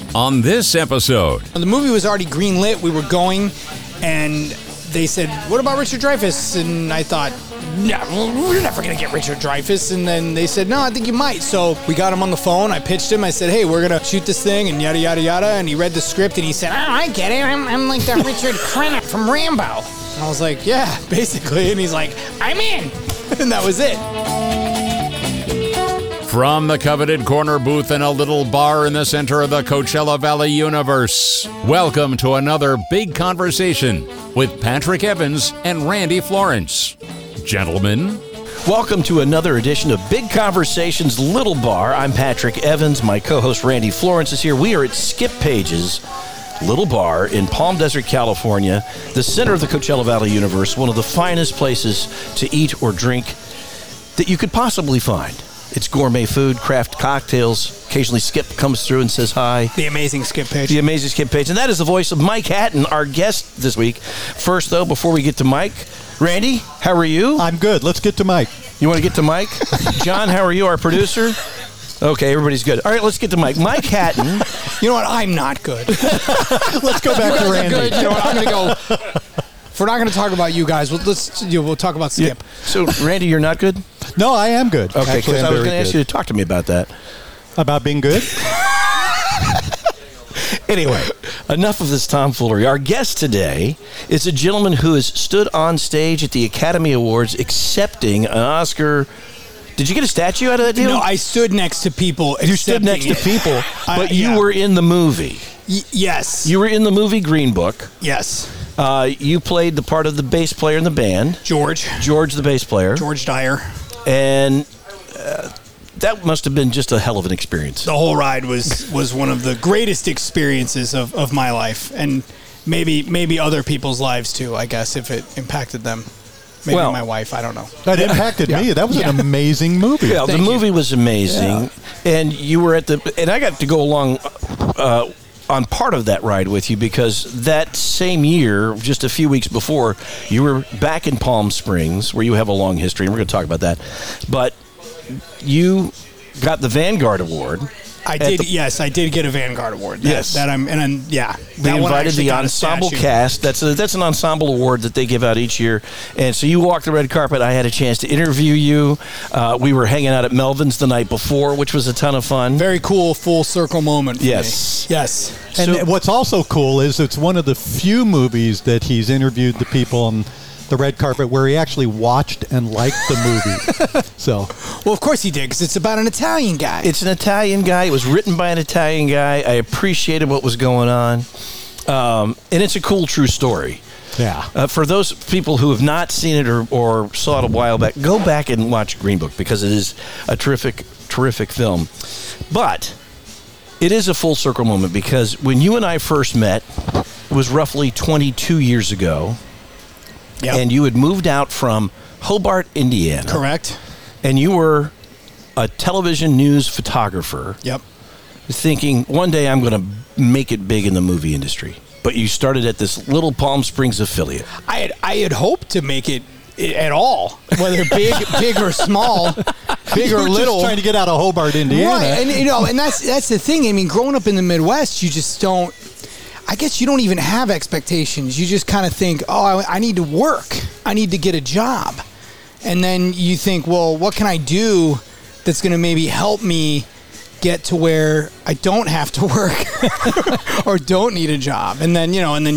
on this episode. The movie was already greenlit. We were going, and they said, "What about Richard Dreyfuss?" And I thought, "No, we're never going to get Richard Dreyfuss." And then they said, "No, I think you might." So we got him on the phone. I pitched him. I said, "Hey, we're going to shoot this thing," and yada, yada, yada. And he read the script, and he said, "Oh, I get it. I'm like that Richard Crenna from Rambo." And I was like, "Yeah, basically." And he's like, "I'm in." And that was it. From the coveted corner booth in a little bar in the center of the Coachella Valley universe, welcome to another Big Conversation with Patrick Evans and Randy Florence. Gentlemen, welcome to another edition of Big Conversations Little Bar. I'm Patrick Evans. My co-host Randy Florence is here. We are at Skip Page's Little Bar in Palm Desert, California, the center of the Coachella Valley universe, one of the finest places to eat or drink that you could possibly find. It's gourmet food, craft cocktails. Occasionally Skip comes through and says hi. The amazing Skip Page. The amazing Skip Page. And that is the voice of Mike Hatton, our guest this week. First, though, before we get to Mike, Randy, how are you? I'm good. Let's get to Mike. You want to get to Mike? John, how are you, our producer? Okay, everybody's good. All right, let's get to Mike. Mike Hatton. You know what? I'm not good. Let's go back to Randy. Good. You know what? I'm going to go. If we're not going to talk about you guys, we'll talk about Skip. Yeah. So, Randy, you're not good? No, I am good. Okay, Actually, because I was going to ask you to talk to me about that. About being good? Anyway, enough of this tomfoolery. Our guest today is a gentleman who has stood on stage at the Academy Awards accepting an Oscar. Did you get a statue out of that deal? No, I stood next to people. You stood next to people, but you were in the movie. Yes. You were in the movie Green Book. Yes. You played the part of the bass player in the band. George, the bass player. George Dyer. And that must have been just a hell of an experience. The whole ride was one of the greatest experiences of my life, and maybe other people's lives too, I guess, if it impacted them. Maybe my wife, I don't know. That impacted me. That was an amazing movie. Yeah, the movie was amazing. Yeah. And you were and I got to go along on part of that ride with you because that same year, just a few weeks before, you were back in Palm Springs, where you have a long history, and we're going to talk about that. But you got the Vanguard Award. I did. Yes, I did get a Vanguard Award. They invited the ensemble cast. That's an ensemble award that they give out each year. And so you walked the red carpet. I had a chance to interview you. We were hanging out at Melvin's the night before, which was a ton of fun. Very cool, full circle moment for me. Yes. And what's also cool is it's one of the few movies that he's interviewed the people on the red carpet where he actually watched and liked the movie. Well, of course he did, because it's about an Italian guy. It's an Italian guy. It was written by an Italian guy. I appreciated what was going on. And it's a cool, true story. Yeah. For those people who have not seen it or saw it a while back, go back and watch Green Book, because it is a terrific, terrific film. But it is a full circle moment, because when you and I first met, it was roughly 22 years ago. Yep. And you had moved out from Hobart, Indiana. Correct. And you were a television news photographer. Yep. Thinking, one day I'm going to make it big in the movie industry. But you started at this little Palm Springs affiliate. I had hoped to make it at all, whether big or small, big or little. Just trying to get out of Hobart, Indiana. Right, and that's the thing. I mean, growing up in the Midwest, you just don't. I guess you don't even have expectations. You just kind of think, oh, I need to work. I need to get a job. And then you think, well, what can I do that's going to maybe help me get to where I don't have to work or don't need a job? And then,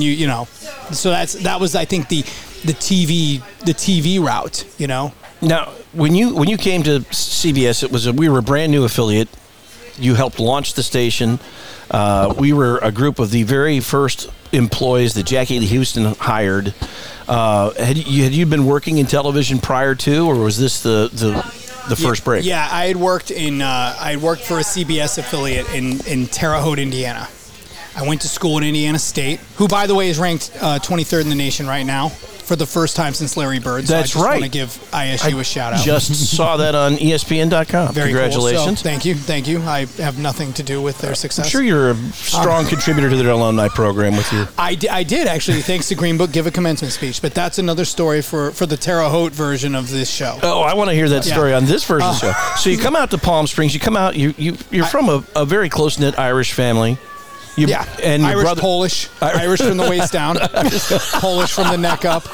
so that was, I think, the TV route, Now, when you came to CBS, we were a brand new affiliate. You helped launch the station. We were a group of the very first employees that Jackie Lee Houston hired. Had you been working in television prior to, or was this the first break? Yeah, I had worked for a CBS affiliate in Terre Haute, Indiana. I went to school at Indiana State, who, by the way, is ranked 23rd in the nation right now for the first time since Larry Bird. So That's I just right. want to give ISU a shout out. Just saw that on ESPN.com. Very Congratulations. Cool. So, thank you. I have nothing to do with their success. I'm sure you're a strong contributor to their alumni program with your... I did, actually, thanks to Green Book, give a commencement speech. But that's another story for the Terre Haute version of this show. Oh, I want to hear that story on this version of the show. So you come out to Palm Springs. You come out, you're from a very close-knit Irish family. Yeah, and your Irish, brother, Polish, Irish from the waist down, Polish from the neck up.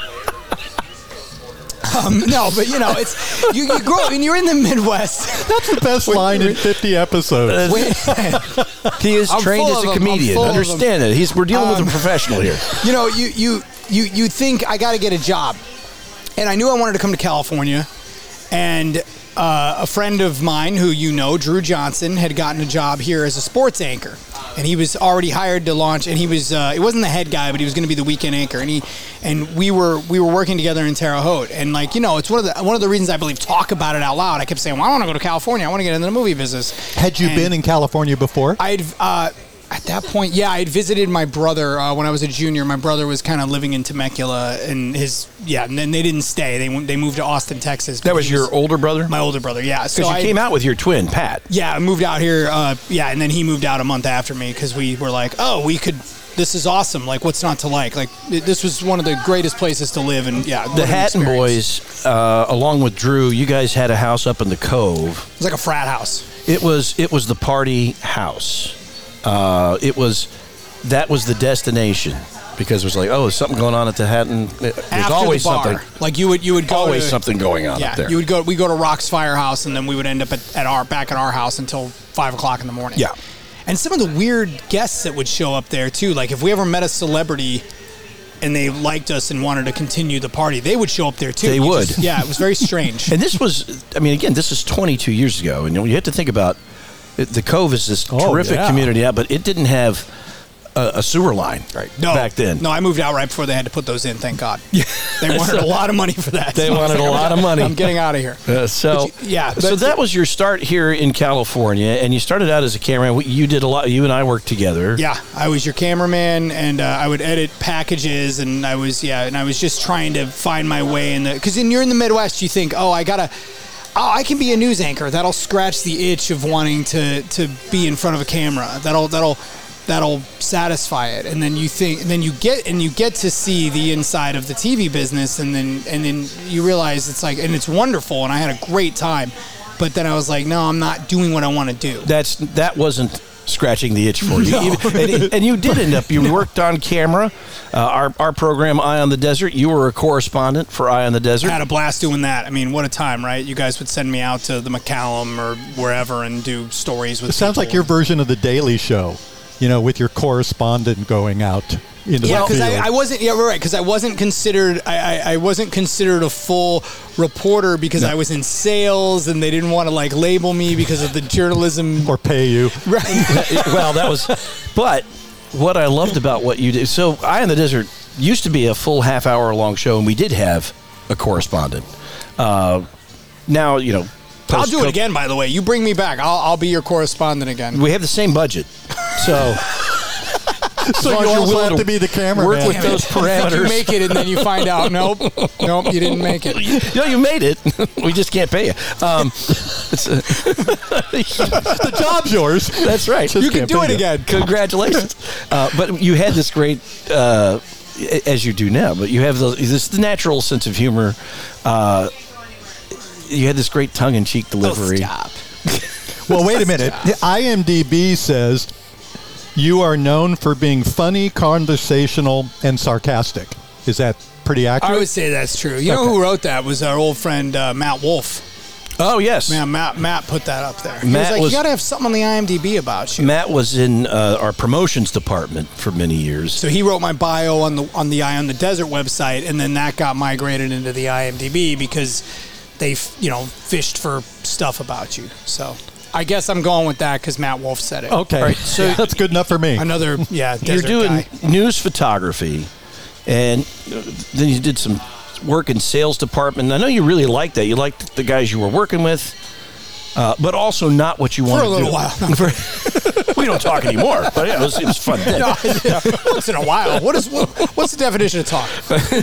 No, but it's you grow up and you're in the Midwest. That's the best line in 50 episodes. he is I'm trained full as of a 'em. comedian. I'm full of 'em. Understand it. We're dealing with a professional here. You think I got to get a job, and I knew I wanted to come to California, and a friend of mine who Drew Johnson, had gotten a job here as a sports anchor, and he was already hired to launch. And he wasn't the head guy, but he was going to be the weekend anchor. And we were working together in Terre Haute. And it's one of the reasons I believe talk about it out loud. I kept saying, well, I want to go to California. I want to get into the movie business. Had you been in California before? At that point, I had visited my brother when I was a junior. My brother was kind of living in Temecula, and and then they didn't stay. They moved to Austin, Texas. That was your older brother? My older brother, yeah. Because you came out with your twin, Pat. Yeah, I moved out here, and then he moved out a month after me because we were like, this is awesome. Like, what's not to like? Like, this was one of the greatest places to live, and The Hatton Boys, along with Drew, you guys had a house up in the Cove. It was like a frat house. It was the party house. That was the destination because it was like, there's something going on at the Hatton. There's After always the bar. something. Like you would go Always to, something going on up there. We go to Rock's Firehouse, and then we would end up back at our house until 5 o'clock in the morning. Yeah. And some of the weird guests that would show up there too, like if we ever met a celebrity and they liked us and wanted to continue the party, they would show up there too. They would. It was very strange. And this was, again, this is 22 years ago, and you have to think about the Cove is this terrific community, but it didn't have a sewer line back then. No, I moved out right before they had to put those in, thank God. They wanted a lot of money for that. They wanted a lot of money. I'm getting out of here. So that was your start here in California, and you started out as a cameraman. You did a lot. You and I worked together. Yeah, I was your cameraman, and I would edit packages, and I was just trying to find my way in because when you're in the Midwest, you think, I can be a news anchor. That'll scratch the itch of wanting to be in front of a camera. That'll satisfy it. And then you get to see the inside of the TV business, and then you realize it's like, and it's wonderful, and I had a great time. But then I was like, no, I'm not doing what I want to do. That wasn't scratching the itch for you. No. And you did end up, you worked on camera. Our program, Eye on the Desert, you were a correspondent for Eye on the Desert. I had a blast doing that. I mean, what a time, right? You guys would send me out to the McCallum or wherever and do stories with It sounds like your version of The Daily Show, with your correspondent going out into the field. Because I wasn't. Yeah, right. Because I wasn't considered. I wasn't considered a full reporter because I was in sales, and they didn't want to label me because of the journalism or pay you. Right. Well, that was. But what I loved about what you did. So, Eye on the Desert used to be a full half-hour long show, and we did have a correspondent. Now, I'll do it again, by the way. You bring me back. I'll be your correspondent again. We have the same budget. So you also have to be the cameraman. Work with those parameters. You make it, and then you find out, nope, you didn't make it. No, you made it. We just can't pay you. The job's yours. That's right. You can do it again. Congratulations. But you had this great, as you do now, but you have this natural sense of humor. You had this great tongue-in-cheek delivery. Oh, stop. Well, wait a minute. IMDb says you are known for being funny, conversational, and sarcastic. Is that pretty accurate? I would say that's true. You know who wrote that was our old friend Matt Wolf. Oh, yes. Man, Matt put that up there. He was like, you got to have something on the IMDb about you. Matt was in our promotions department for many years. So he wrote my bio on the Eye on the Desert website, and then that got migrated into the IMDb because they, fished for stuff about you. So I guess I'm going with that because Matt Wolf said it. Okay. Right, so that's good enough for me. Another, desert You're doing guy. news photography, and then you did some work in sales department. I know you really liked that. You liked the guys you were working with, but also not what you wanted For a little to while. We don't talk anymore, but it was fun then. Once in a while. What's the definition of talk?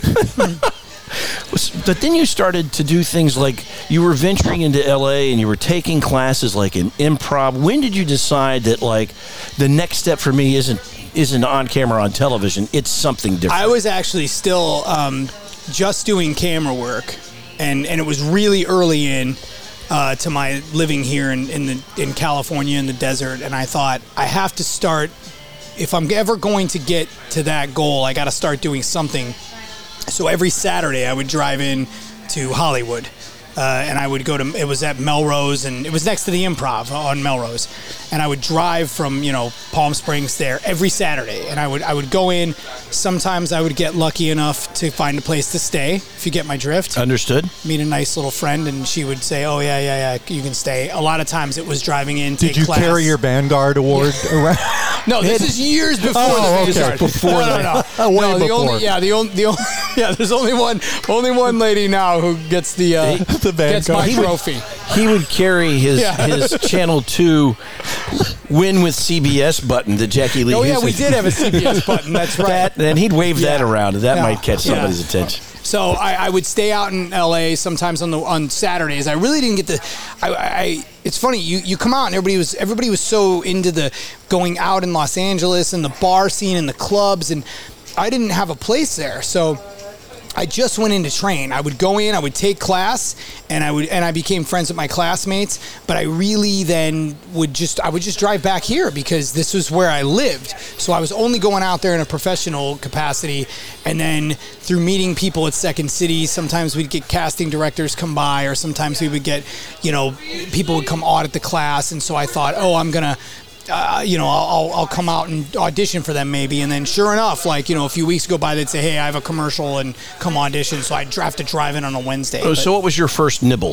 But then you started to do things like you were venturing into LA and you were taking classes like in improv. When did you decide that the next step for me isn't on camera on television? It's something different. I was actually still just doing camera work, and it was really early in to my living here in California in the desert, and I thought I have to start if I'm ever going to get to that goal, I got to start doing something. So every Saturday I would drive in to Hollywood. And I would go to, it was at Melrose, and it was next to the Improv on Melrose. And I would drive from, Palm Springs there every Saturday. And I would go in. Sometimes I would get lucky enough to find a place to stay, if you get my drift. Understood. Meet a nice little friend, and she would say, oh, yeah, you can stay. A lot of times it was driving in, take Did you class. carry your Vanguard award around? No, this is years before Oh, the okay. Vanguard. Before no. Way No, before. There's only one lady now who gets the gets my Vanguard. trophy. He would carry his Yeah. his Channel 2 win with CBS button that Jackie Lee Oh yeah, uses. we did have a CBS button. That's right. And he'd wave that around, and that Yeah. might catch somebody's Yeah. attention. So I would stay out in LA sometimes on Saturdays. I really didn't get the. It's funny, you come out and everybody was so into the going out in Los Angeles and the bar scene and the clubs, and I didn't have a place there. So I just went in to train. I would go in, I would take class, and I became friends with my classmates. But I really then would just drive back here because this was where I lived. So I was only going out there in a professional capacity, and then through meeting people at Second City, sometimes we'd get casting directors come by, or sometimes we would get, people would come audit the class, and so I thought, oh, I'm gonna. I'll come out and audition for them maybe. And then sure enough, a few weeks go by, they'd say, hey, I have a commercial and come audition. So I'd have to drive in on a Wednesday. So what was your first nibble?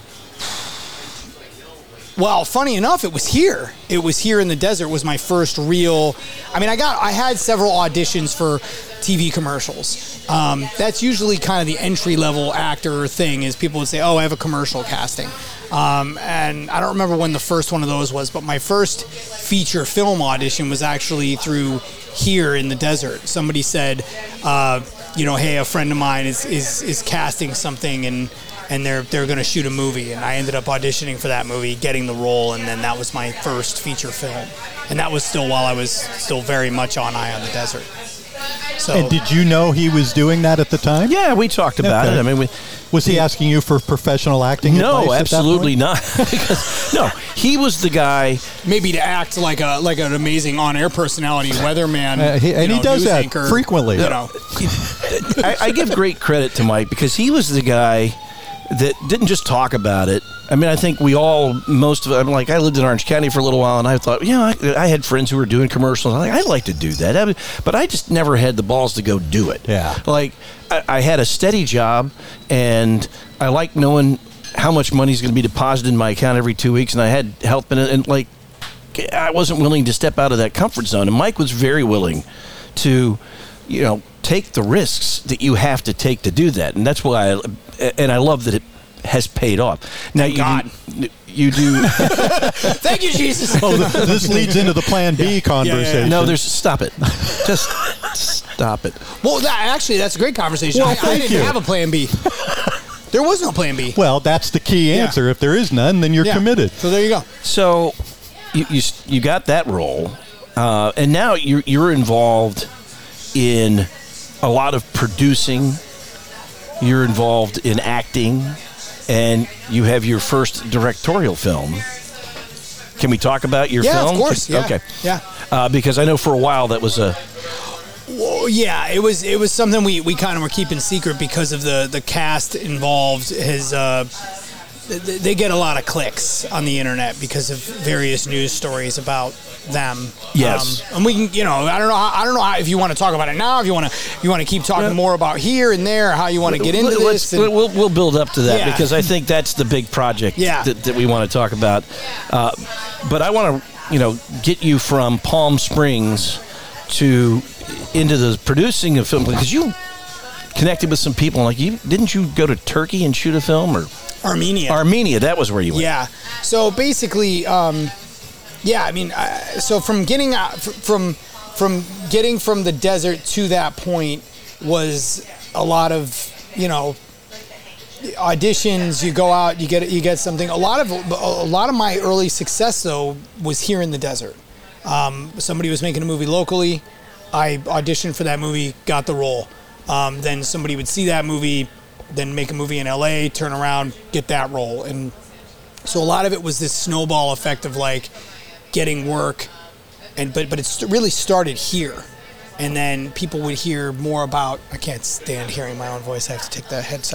Well, funny enough, it was here. It was here in the desert was my first real. I had several auditions for TV commercials. That's usually kind of the entry level actor thing. Is people would say, "Oh, I have a commercial casting," and I don't remember when the first one of those was. But my first feature film audition was actually through here in the desert. Somebody said, "Hey, a friend of mine is casting something and they're going to shoot a movie," and I ended up auditioning for that movie, getting the role, and then that was my first feature film, and that was still while I was still very much on Eye on the Desert. So, And did you know he was doing that at the time? Yeah, we talked about Okay. it. Was he asking you for professional acting advice No, at that absolutely point? not. Because, no, he was the guy. maybe to act like an amazing on-air personality, weatherman, He does news that anchor, frequently. I give great credit to Mike because he was the guy that didn't just talk about it. I think we all, most of it, I lived in Orange County for a little while, and I thought, I had friends who were doing commercials. I'd like to do that. But I just never had the balls to go do it. Yeah. I had a steady job, and I liked knowing how much money is going to be deposited in my account every 2 weeks, and I had help in it, and I wasn't willing to step out of that comfort zone. And Mike was very willing to, take the risks that you have to take to do that. And that's why I love that it has paid off. Now, you do. Thank you, Jesus. Oh, this leads into the Plan B conversation. No, stop it. Just stop it. Well, that's a great conversation. Well, I thank didn't you. have a plan B. There was no plan B. Well, that's the key Yeah. answer. If there is none, then you're Yeah. committed. So there you go. So you got that role, and now you're involved in a lot of producing. You're involved in acting, and you have your first directorial film. Can we talk about your Yeah, film? of course. Yeah. Okay. Yeah. Because I know for a while that was a. Well, yeah, it was something we kind of were keeping secret because of the cast involved. They get a lot of clicks on the internet because of various news stories about them. Yes. And we can, I don't know if you want to talk about it now, if you want to keep talking more about here and there, how you want to get into this. And, We'll build up to that Yeah. because I think that's the big project Yeah. that we want to talk about. But I want to, get you from Palm Springs into the producing of film because you connected with some people. Didn't you go to Turkey and shoot a film or Armenia? That was where you went. Yeah. So basically, so from getting out from getting from the desert to that point was a lot of auditions. You go out, you get something. A lot of my early success though was here in the desert. Somebody was making a movie locally. I auditioned for that movie, got the role. Then somebody would see that movie, then make a movie in LA, turn around, get that role. And so a lot of it was this snowball effect of getting work but it's really started here. And then people would hear more about. I can't stand hearing my own voice. I have to take the headset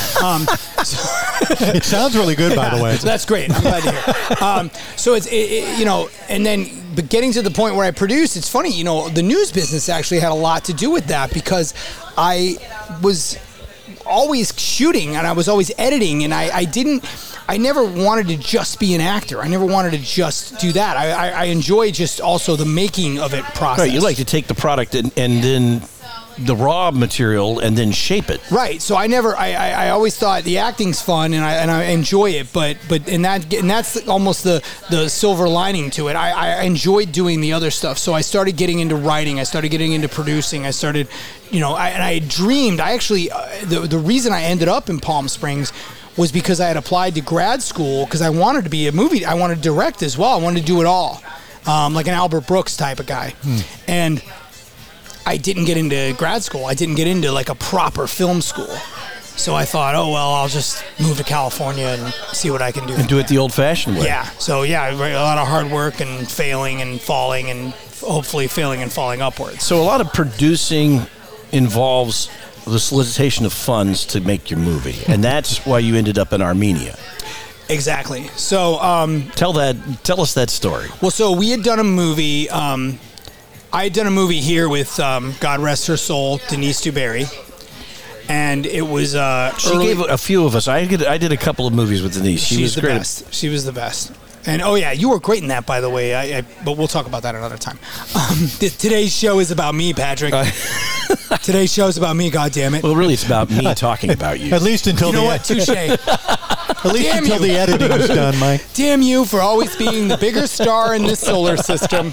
off. It sounds really good, by the way. That's great. I'm glad to hear. So it's and then but getting to the point where I produce. It's funny, the news business actually had a lot to do with that because I was always shooting and I was always editing, and I never wanted to just be an actor. I never wanted to just do that. I enjoy just also the making of it process. Right, you like to take the product and then the raw material and then shape it. Right. So I always thought the acting's fun and I enjoy it, but that's almost the silver lining to it. I enjoyed doing the other stuff. So I started getting into writing. I started getting into producing. I started, I dreamed. I actually the reason I ended up in Palm Springs was because I had applied to grad school because I wanted to be a movie. I wanted to direct as well. I wanted to do it all, like an Albert Brooks type of guy. And I didn't get into grad school. I didn't get into like a proper film school. So I thought, I'll just move to California and see what I can do. And do it the old-fashioned way. Yeah. So, a lot of hard work and failing and falling and hopefully failing and falling upwards. So a lot of producing involves the solicitation of funds to make your movie. And that's why you ended up in Armenia. Exactly. So tell us that story. Well, so we had done a movie. I had done a movie here with God rest her soul, Denise Dewberry, and it was. She gave a few of us. I did a couple of movies with Denise. She was the great. Best. She was the best. And you were great in that, by the way. But we'll talk about that another time. Today's show is about me, Patrick. Today's show is about me. God damn it. Well, really, it's about me talking about you. At least until Touche. At least until the editing's done, Mike. Damn you for always being the bigger star in this solar system.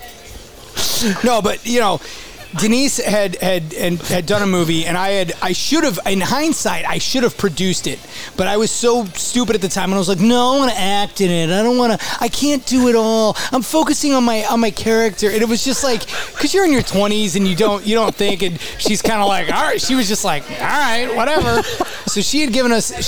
No, but Denise had done a movie, and I should have, in hindsight, I should have produced it, but I was so stupid at the time, and I was like, no, I want to act in it. I can't do it all. I'm focusing on my character, and it was just like, because you're in your 20s and you don't think, and she's kind of like, all right. She was just like, all right, whatever. So she had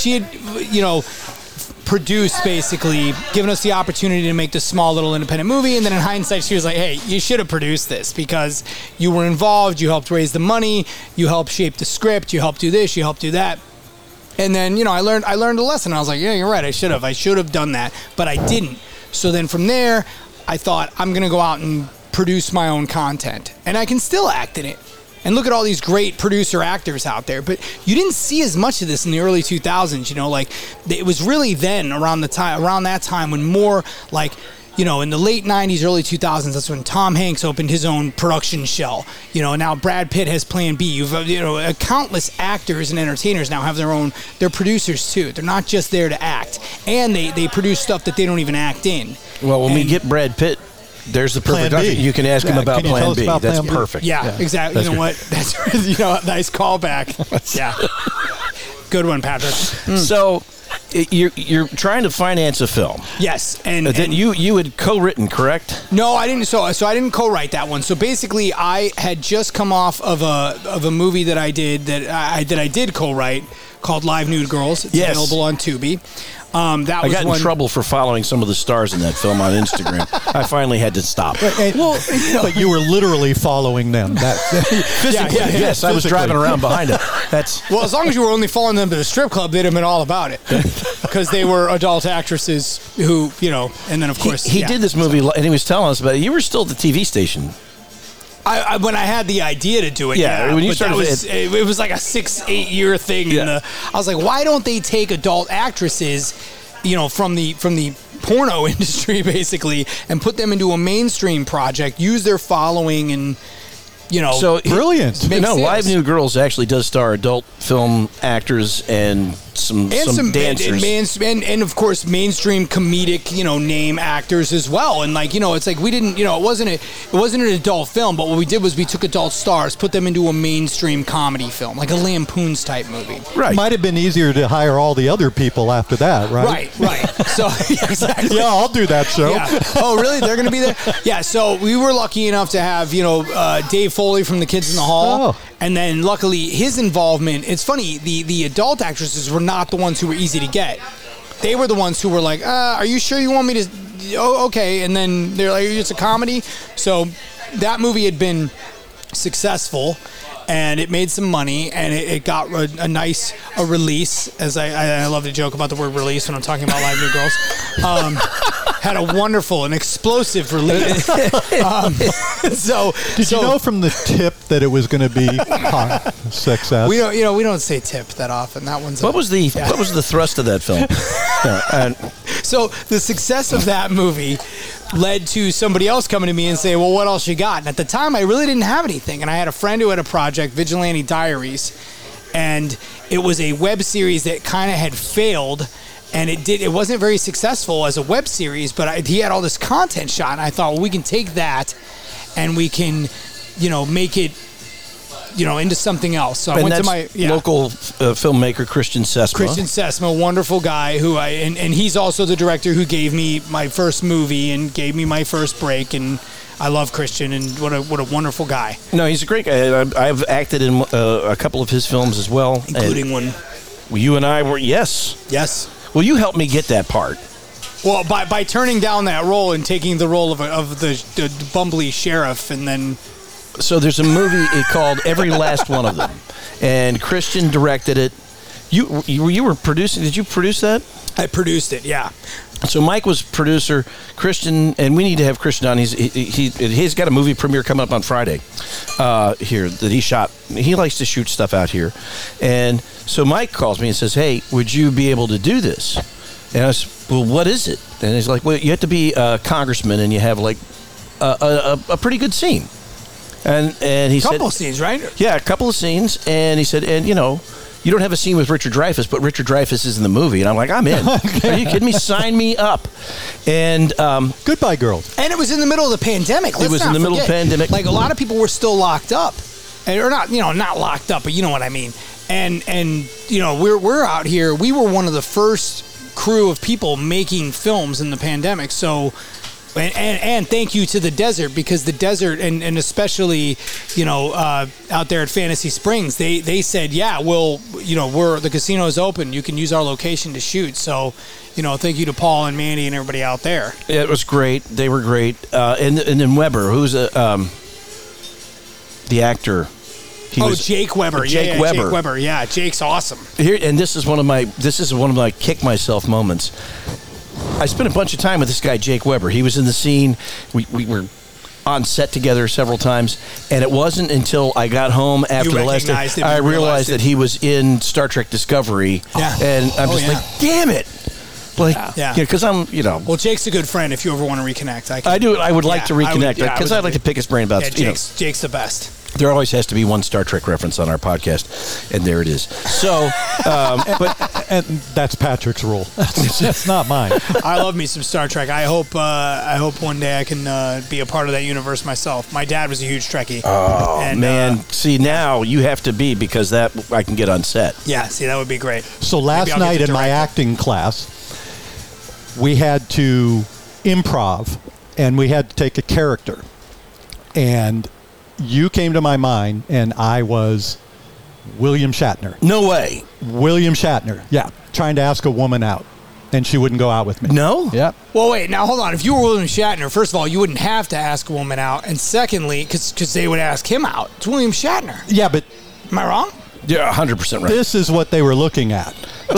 produced, basically given us the opportunity to make this small little independent movie, and then in hindsight she was like, hey, you should have produced this because you were involved, you helped raise the money, you helped shape the script, you helped do this, you helped do that. And then I learned a lesson. I was like, yeah, you're right, I should have done that, but I didn't. So then from there I thought, I'm gonna go out and produce my own content, and I can still act in it. And look at all these great producer actors out there. But you didn't see as much of this in the early 2000s, it was really then around that time when more like, in the late 90s, early 2000s, that's when Tom Hanks opened his own production shell. Now Brad Pitt has Plan B. You've, countless actors and entertainers now have they're producers too. They're not just there to act. And they produce stuff that they don't even act in. Well, when we get Brad Pitt, there's the perfect option. You can ask him about Plan B. That's perfect. Yeah, exactly. You know what? That's nice callback. Yeah, good one, Patrick. So you're trying to finance a film. Yes, and you had co-written, correct? No, I didn't. So I didn't co-write that one. So basically, I had just come off of a movie that I did co-write called Live Nude Girls. It's available on Tubi. I got in trouble for following some of the stars in that film on Instagram. I finally had to stop. But you were literally following them. Physically, yes, I was driving around behind them. Well, as long as you were only following them to the strip club, they'd have been all about it. Because they were adult actresses who, and then of course... He did this movie, and he was telling us about it. You were still at the TV station. When I had the idea to do it, when you started, it was like a 6-8 year thing. Yeah. I was like, why don't they take adult actresses, from the porno industry basically, and put them into a mainstream project, use their following, and so brilliant. Live Nude Girls actually does star adult film actors and some dancers and of course mainstream comedic name actors as well, and it's like we didn't it wasn't an adult film, but what we did was we took adult stars, put them into a mainstream comedy film, like a Lampoon's type movie. Right. Might have been easier to hire all the other people after that, right? Right. So exactly. Yeah, I'll do that show. Yeah. Oh, really? They're going to be there? Yeah. So we were lucky enough to have Dave Foley from The Kids in the Hall. Oh. And then luckily his involvement, it's funny, the adult actresses were not the ones who were easy to get. They were the ones who were like, are you sure you want me to oh, okay. And then they're like, it's a comedy. So that movie had been successful, and it made some money, and it got a nice release, as I love to joke about the word release when I'm talking about Live New Girls. Had a wonderful and explosive release. Did you know from the tip that it was going to be success? We don't say tip that often. That one's what was the thrust of that film? So the success of that movie led to somebody else coming to me and saying, well, what else you got? And at the time, I really didn't have anything. And I had a friend who had a project, Vigilante Diaries, and it was a web series that kind of had failed, and it wasn't very successful as a web series, but he had all this content shot, and I thought, well, we can take that and we can, make it, into something else. So I went to my local filmmaker, Christian Sesma. Christian Sesma, wonderful guy who and he's also the director who gave me my first movie and gave me my first break. And I love Christian, and what a wonderful guy. No, he's a great guy. I've acted in a couple of his films as well, including one. You and I were yes. Well, you helped me get that part. Well, by turning down that role and taking the role of the bumbly sheriff, and then. So there's a movie called Every Last One of Them, and Christian directed it. You were producing. Did you produce that? I produced it. Yeah. So Mike was producer, Christian, and we need to have Christian on. He's got a movie premiere coming up on Friday here that he shot. He likes to shoot stuff out here, and so Mike calls me and says, "Hey, would you be able to do this?" And I said, "Well, what is it?" And he's like, "Well, you have to be a congressman, and you have like a pretty good scene." And he said, a couple of scenes, right? Yeah, a couple of scenes. And he said, and you don't have a scene with Richard Dreyfuss, but Richard Dreyfuss is in the movie. And I'm like, I'm in. Are you kidding me? Sign me up. And Goodbye, Girls. And it was in the middle of the pandemic. It was in the middle of the pandemic. Like, a lot of people were still locked up, or not, not locked up, but you know what I mean. And we're out here. We were one of the first crew of people making films in the pandemic. So. And thank you to the desert, because the desert and especially out there at Fantasy Springs, they said, yeah, the casino is open, you can use our location to shoot. So thank you to Paul and Mandy and everybody out there. Yeah, it was great. They were great. And then Weber, who's the actor. Jake Weber. Jake Weber. Jake Weber. Yeah, Jake's awesome. Here, and this is one of my kick myself moments. I spent a bunch of time with this guy, Jake Weber. He was in the scene. We were on set together several times, and it wasn't until I got home after the last day I realized that he was in Star Trek Discovery. Yeah. And I'm just like, damn it. Because I'm, Well, Jake's a good friend if you ever want to reconnect. I do. I would like to reconnect, because I'd like to pick his brain about, Jake's the best. There always has to be one Star Trek reference on our podcast, and there it is. So, and that's Patrick's rule. That's not mine. I love me some Star Trek. I hope one day I can be a part of that universe myself. My dad was a huge Trekkie. Oh, man. See, now you have to be, because that I can get on set. Yeah, see, that would be great. So last night in my acting class, we had to improv, and we had to take a character. And you came to my mind, and I was William Shatner. No way. William Shatner. Yeah. Trying to ask a woman out, and she wouldn't go out with me. No? Yeah. Well, wait. Now, hold on. If you were William Shatner, first of all, you wouldn't have to ask a woman out. And secondly, because they would ask him out. It's William Shatner. Yeah, but... Am I wrong? Yeah, 100% right. This is what they were looking at.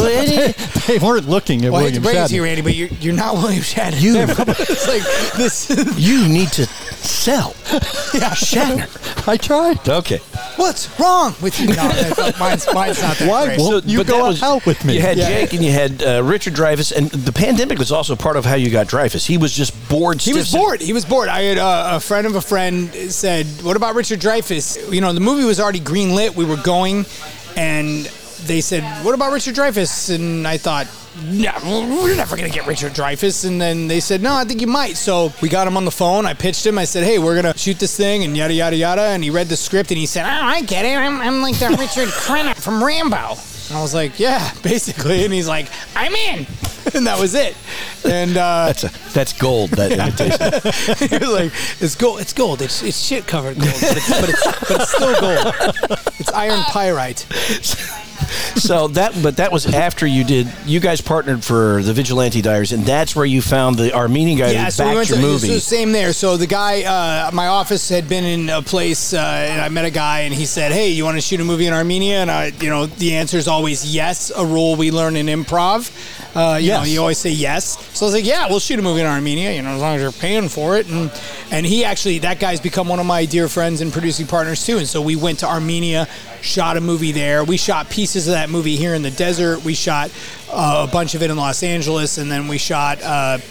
They weren't looking at William Shatner. You, Randy, but you're not William Shatner. It's like this. You need to sell. Yeah, Shatner. I tried. Okay. What's wrong with you? No, mine's not that Why great. won't you go out with me? You had Jake and you had Richard Dreyfuss, and the pandemic was also part of how you got Dreyfuss. He was just bored. He was bored. I had a friend of a friend said, "What about Richard Dreyfuss?" The movie was already greenlit. We were going, and they said, "What about Richard Dreyfuss?" And I thought, no, we're never going to get Richard Dreyfuss. And then they said, no, I think you might. So we got him on the phone. I pitched him. I said, hey, we're going to shoot this thing and yada, yada, yada. And he read the script and he said, oh, I get it. I'm like the Richard Crenna from Rambo. And I was like, yeah, basically. And he's like, I'm in. And that was it. And that's gold, that invitation. He was like, it's gold. It's gold. It's shit covered gold. But it's still gold. It's iron pyrite. But that was after you guys partnered for the Vigilante Diaries, and that's where you found the Armenian guy that backed your movie. So same there. So the guy, my office had been in a place, and I met a guy, and he said, "Hey, you want to shoot a movie in Armenia?" And the answer is always yes. A rule we learn in improv. You always say yes. So I was like, "Yeah, we'll shoot a movie in Armenia. As long as you're paying for it." And he actually, that guy's become one of my dear friends and producing partners too. And so we went to Armenia, shot a movie there. We shot pieces of that movie here in the desert. We shot a bunch of it in Los Angeles, and then we shot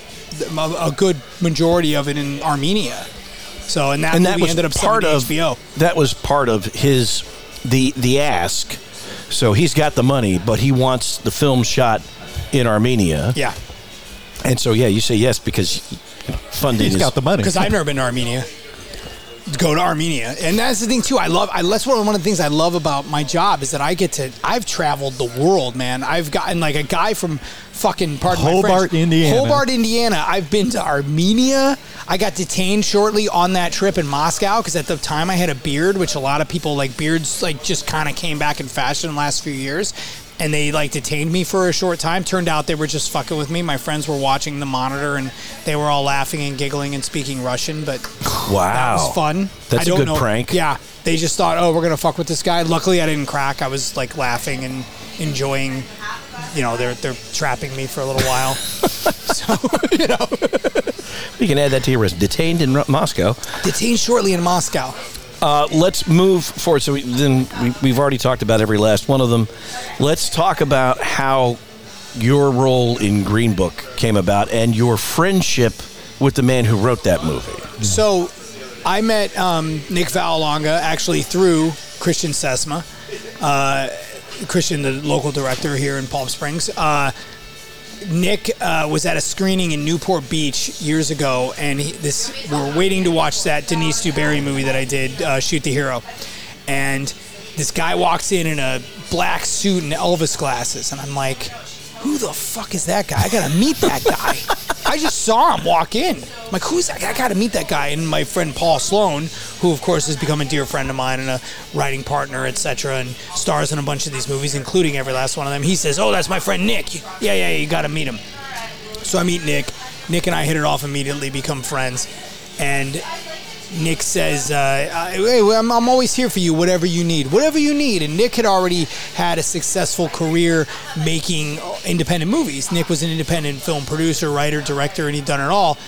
a good majority of it in Armenia. So, and that movie ended up part of HBO. That was part of his the ask. So he's got the money, but he wants the film shot in Armenia. Yeah. And so you say yes because funding. He's got the money. Because I've never been to Armenia. Go to Armenia. And that's the thing too. That's one of the things I love about my job is that I've traveled the world, man. I've gotten like a guy from fucking Hobart, Indiana. I've been to Armenia. I got detained shortly on that trip in Moscow because at the time I had a beard, which a lot of people like beards like just kind of came back in fashion in the last few years. And they like detained me for a short time. Turned out they were just fucking with me. My friends were watching the monitor and they were all laughing and giggling and speaking Russian. But wow, that was fun. That's a good prank. Yeah, they just thought, oh, we're gonna fuck with this guy. Luckily, I didn't crack. I was like laughing and enjoying. They're trapping me for a little while. So you can add that to your list. Detained in Moscow. Detained shortly in Moscow. Let's move forward. So we've already talked about every last one of them. Let's talk about how your role in Green Book came about and your friendship with the man who wrote that movie. So I met Nick Vallelonga actually through Christian Sesma. Christian, the local director here in Palm Springs. Nick was at a screening in Newport Beach years ago, and we're waiting to watch that Denise Dewberry movie that I did, Shoot the Hero. And this guy walks in a black suit and Elvis glasses, and I'm like, who the fuck is that guy? I gotta meet that guy. I just saw him walk in. I'm like, who's that guy? I gotta meet that guy. And my friend Paul Sloan, who of course has become a dear friend of mine and a writing partner, etc., and stars in a bunch of these movies, including every last one of them, he says, oh, that's my friend Nick. Yeah, you gotta meet him. So I meet Nick. Nick and I hit it off immediately, become friends. And Nick says, hey, I'm always here for you, whatever you need. And Nick had already had a successful career making independent movies. Nick was an independent film producer, writer, director, and he'd done it all.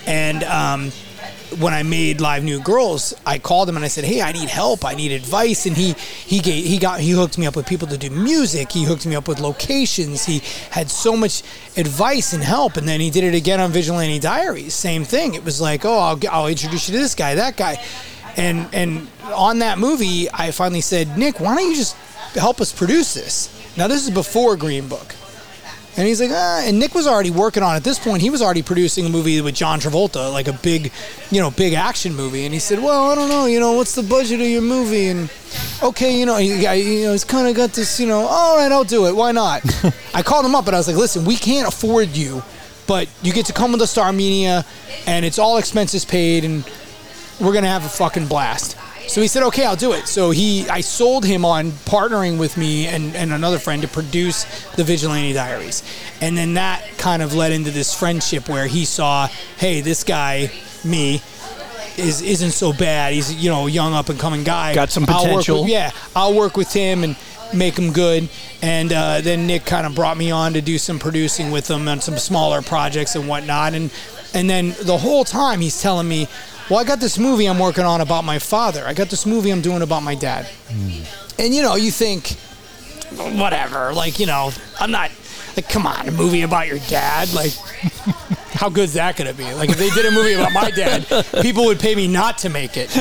And when I made Live New Girls, I called him and I said, hey, I need help. I need advice. And he hooked me up with people to do music. He hooked me up with locations. He had so much advice and help. And then he did it again on Vigilante Diaries. Same thing. It was like, oh, I'll introduce you to this guy, that guy. And on that movie, I finally said, Nick, why don't you just help us produce this? Now, this is before Green Book. And he's like, and Nick was already working on it. At this point, he was already producing a movie with John Travolta, like a big action movie. And he said, well, I don't know, what's the budget of your movie? And okay, he's kind of got this, all right, I'll do it. Why not? I called him up and I was like, listen, we can't afford you, but you get to come with us to Armenia and it's all expenses paid and we're going to have a fucking blast. So he said, okay, I'll do it. So I sold him on partnering with me and another friend to produce the Vigilante Diaries. And then that kind of led into this friendship where he saw, hey, this guy, me, isn't so bad. He's, a young up-and-coming guy. Got some potential. I'll work with him and make him good. And then Nick kind of brought me on to do some producing with him on some smaller projects and whatnot. And then the whole time he's telling me, well, I got this movie I'm working on about my father. I got this movie I'm doing about my dad. And, you think, whatever. Like, I'm not, like, come on, a movie about your dad? Like, how good's that going to be? Like, if they did a movie about my dad, people would pay me not to make it.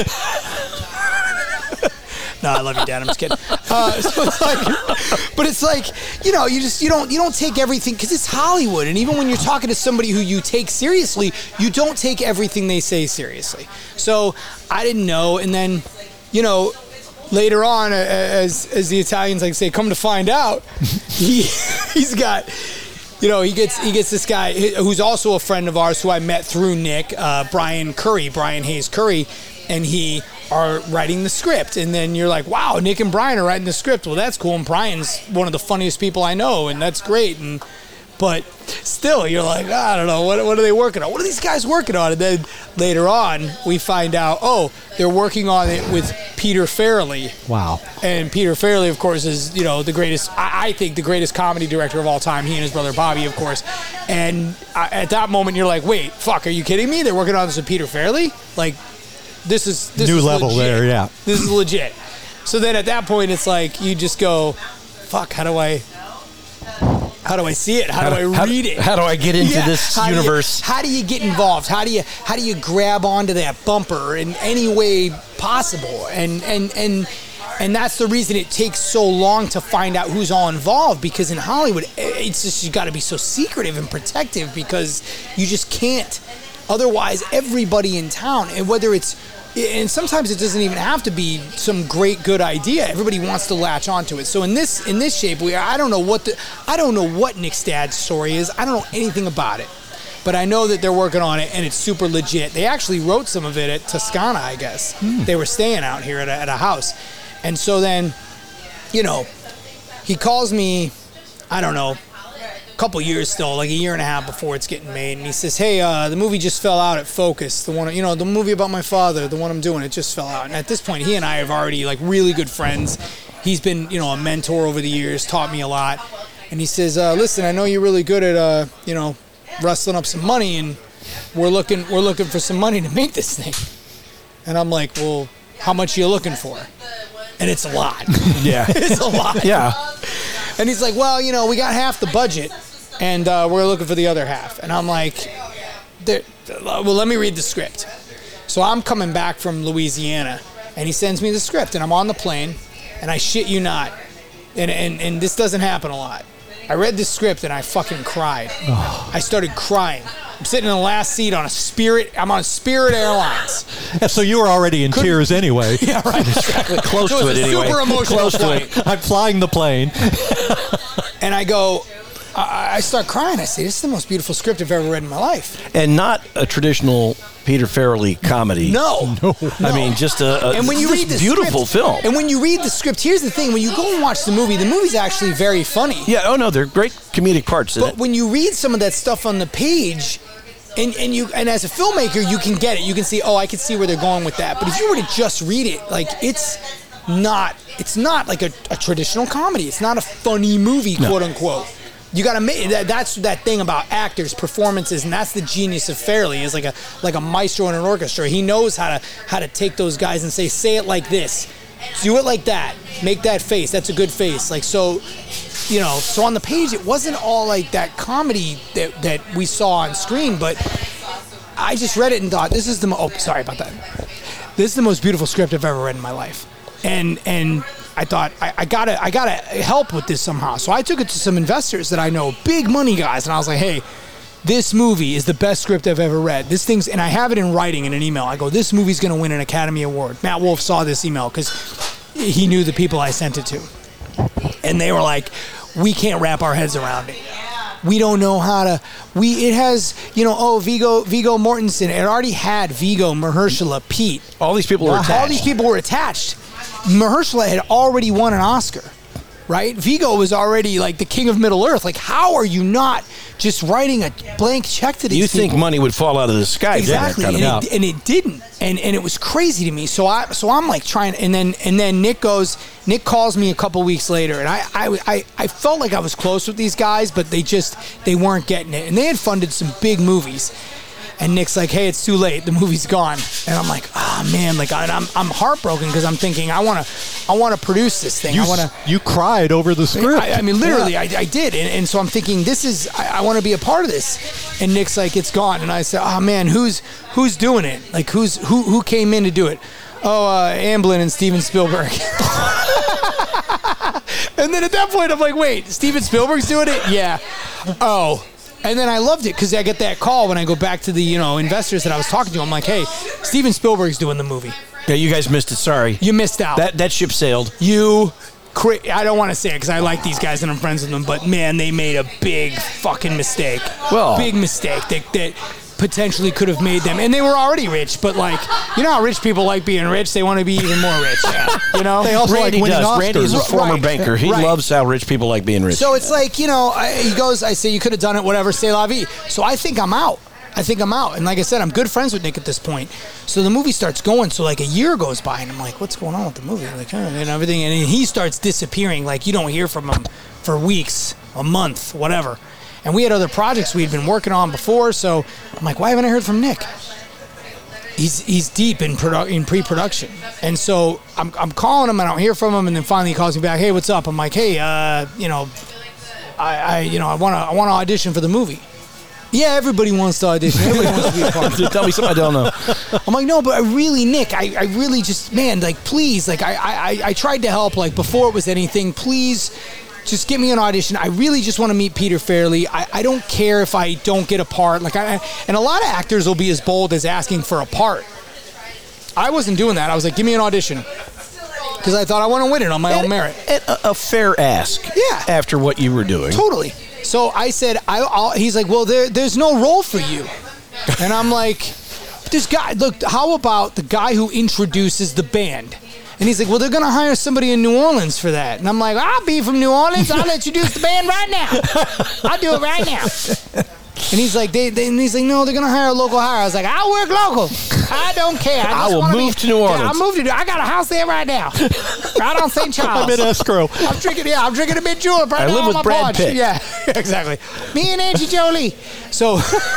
No, I love you, Dad. I'm just kidding. But it's like, you don't take everything because it's Hollywood. And even when you're talking to somebody who you take seriously, you don't take everything they say seriously. So I didn't know. And then, later on, as the Italians like to say, come to find out, he's got, he gets this guy who's also a friend of ours who I met through Nick, Brian Hayes Curry, and he are writing the script, and then you're like, wow, Nick and Brian are writing the script. Well, that's cool, and Brian's one of the funniest people I know, and that's great. But still, you're like, I don't know, what are they working on? What are these guys working on? And then later on, we find out, they're working on it with Peter Farrelly. Wow. And Peter Farrelly, of course, is, the greatest, I think the greatest comedy director of all time. He and his brother Bobby, of course. And at that moment, you're like, wait, fuck, are you kidding me? They're working on this with Peter Farrelly? Like, this is new is level legit. there, yeah. This is legit. So then at that point, it's like, you just go, fuck, how do I see it? How do I read it? How do I get into this universe? How do you get involved? How do you grab onto that bumper in any way possible? And that's the reason it takes so long to find out who's all involved, because in Hollywood, it's just, you got to be so secretive and protective, because you just can't. Otherwise, everybody in town, and sometimes it doesn't even have to be some great good idea. Everybody wants to latch onto it. So in this shape, I don't know what Nick's dad's story is. I don't know anything about it, but I know that they're working on it, and it's super legit. They actually wrote some of it at Toscana, I guess. They were staying out here at a house, and so then, he calls me. I don't know. Couple years still, like a year and a half before it's getting made, and he says, hey, the movie just fell out at Focus, the one, the movie about my father, the one I'm doing, it just fell out. And at this point, he and I have already, like, really good friends. He's been, a mentor over the years, taught me a lot. And he says, listen, I know you're really good at, rustling up some money, and we're looking for some money to make this thing. And I'm like, well, how much are you looking for? And it's a lot. Yeah. It's a lot. Yeah. And he's like, well, we got half the budget, and we're looking for the other half. And I'm like, well, let me read the script. So I'm coming back from Louisiana, and he sends me the script, and I'm on the plane, and I shit you not, and this doesn't happen a lot. I read the script, and I fucking cried. I started crying. I'm sitting in the last seat on I'm on Spirit Airlines. Yeah, so you were already in tears anyway. Yeah, right. Exactly. Close to it anyway. Super emotional flight. I'm flying the plane. And I go, I start crying. I say, this is the most beautiful script I've ever read in my life. And not a traditional Peter Farrelly comedy. No. I mean, just and when you read the beautiful script, film. And when you read the script, here's the thing. When you go and watch the movie's actually very funny. Yeah, oh no, they're great comedic parts in it. But when you read some of that stuff on the page, and as a filmmaker, you can get it. You can see, I can see where they're going with that. But if you were to just read it, like, it's not like a traditional comedy. It's not a funny movie, quote unquote. You got to make that's that thing about actors, performances, and that's the genius of Farrelly. Is like a maestro in an orchestra. He knows how to take those guys and say it like this, do it like that, make that face. That's a good face. Like, so, so on the page it wasn't all like that comedy that we saw on screen, but I just read it and thought, this is sorry about that. This is the most beautiful script I've ever read in my life, and I thought I gotta help with this somehow. So I took it to some investors that I know, big money guys, and I was like, hey, this movie is the best script I've ever read. And I have it in writing in an email. I go, this movie's gonna win an Academy Award. Matt Wolf saw this email because he knew the people I sent it to, and they were like, we can't wrap our heads around it. We don't know how to. It has, Viggo Mortensen. It already had Viggo, Mahershala, Pete. All these people were attached. All these people were attached. Mahershala had already won an Oscar, right? Viggo was already like the king of Middle Earth. Like, how are you not just writing a blank check to these people? You think money would fall out of the sky? Exactly, and it didn't, and it was crazy to me. So I'm like trying, and then Nick calls me a couple weeks later, and I felt like I was close with these guys, but they weren't getting it, and they had funded some big movies. And Nick's like, hey, it's too late. The movie's gone. And I'm like, man, like I'm heartbroken because I'm thinking I want to produce this thing. You cried over the script. I mean, literally, yeah. I did. And so I'm thinking, I want to be a part of this. And Nick's like, it's gone. And I said, man, who's doing it? Like, who came in to do it? Amblin and Steven Spielberg. And then at that point, I'm like, wait, Steven Spielberg's doing it? Yeah. Oh. And then I loved it because I get that call when I go back to the investors that I was talking to. I'm like, hey, Steven Spielberg's doing the movie. Yeah, you guys missed it. Sorry. You missed out. That ship sailed. I don't want to say it because I like these guys and I'm friends with them, but man, they made a big fucking mistake. Well, big mistake. That potentially could have made them. And they were already rich, but like, you know how rich people like being rich? They want to be even more rich. You know? They also Randy like winning does. Oscars. Randy is a former Right. banker. He Right. loves how rich people like being rich. So it's like, you know, he goes, I say, you could have done it, whatever, c'est la vie. So I think I'm out. And like I said, I'm good friends with Nick at this point. So the movie starts going. So like a year goes by, and I'm like, what's going on with the movie? Like, and everything. And he starts disappearing. Like, you don't hear from him for weeks, a month, whatever. And we had other projects we'd been working on before. So I'm like, why haven't I heard from Nick? He's deep in pre-production. And so I'm calling him, and I don't hear from him. And then finally he calls me back. Hey, what's up? I'm like, hey, you know, I want to audition for the movie. Yeah, everybody wants to audition. Everybody wants to be a part of it. Tell me something I don't know. I'm like, no, but I really, Nick, I really just, man, like, please, like, I tried to help, like, before it was anything. Please, just get me an audition. I really just want to meet Peter Farrelly. I don't care if I don't get a part. Like, and a lot of actors will be as bold as asking for a part. I wasn't doing that. I was like, give me an audition. Because I thought I want to win it on my own merit. A fair ask. Yeah. After what you were doing. Totally. So I said, he's like, well, there's no role for you. And I'm like, this guy, look, how about the guy who introduces the band? And he's like, well, they're going to hire somebody in New Orleans for that. And I'm like, I'll be from New Orleans. I'll introduce the band right now. I'll do it right now. And he's like, he's like, no, they're going to hire a local hire. I was like, I'll work local. I don't care. I will move to New Orleans. Yeah, I'll move to I got a house there right now. Right on St. Charles. I'm in escrow. I'm drinking a bit julep right I now live on with my Brad porch. Pitt. Yeah, exactly. Me and Angie Jolie. So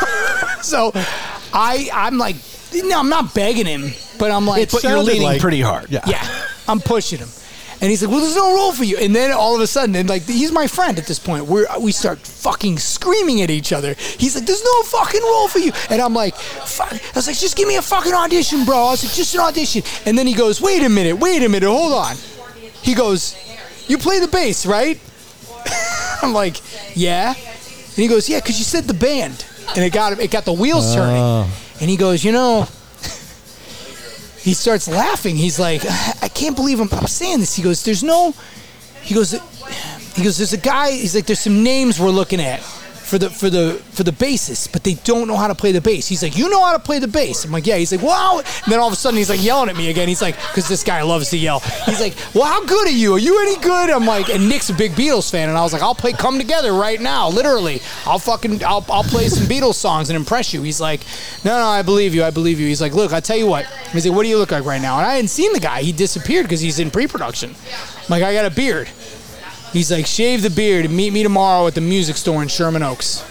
I'm like, no, I'm not begging him, but I'm like, But you're sounded leaning like- pretty hard. yeah, I'm pushing him. And he's like, well, there's no role for you. And then all of a sudden, and like, he's my friend at this point. We start fucking screaming at each other. He's like, there's no fucking role for you. And I'm like, fuck. I was like, just give me a fucking audition, bro. I was like, just an audition. And then he goes, wait a minute, hold on. He goes, you play the bass, right? I'm like, yeah. And he goes, yeah, because you said the band. And it got the wheels turning. And he goes, you know, he starts laughing. He's like, I can't believe I'm saying this. He goes, there's a guy. He's like, there's some names we're looking at for the bassist, but they don't know how to play the bass. He's like, you know how to play the bass? I'm like, yeah. He's like, wow. And then all of a sudden he's like yelling at me again. He's like, because this guy loves to yell. He's like, well, how good are you? Are you any good? I'm like, and Nick's a big Beatles fan, and I was like, I'll play Come Together right now, literally. I'll play some Beatles songs and impress you. He's like, no, I believe you. He's like, look, I tell you what. He's like, what do you look like right now? And I hadn't seen the guy. He disappeared because he's in pre-production. I'm like, I got a beard. He's like, shave the beard and meet me tomorrow at the music store in Sherman Oaks.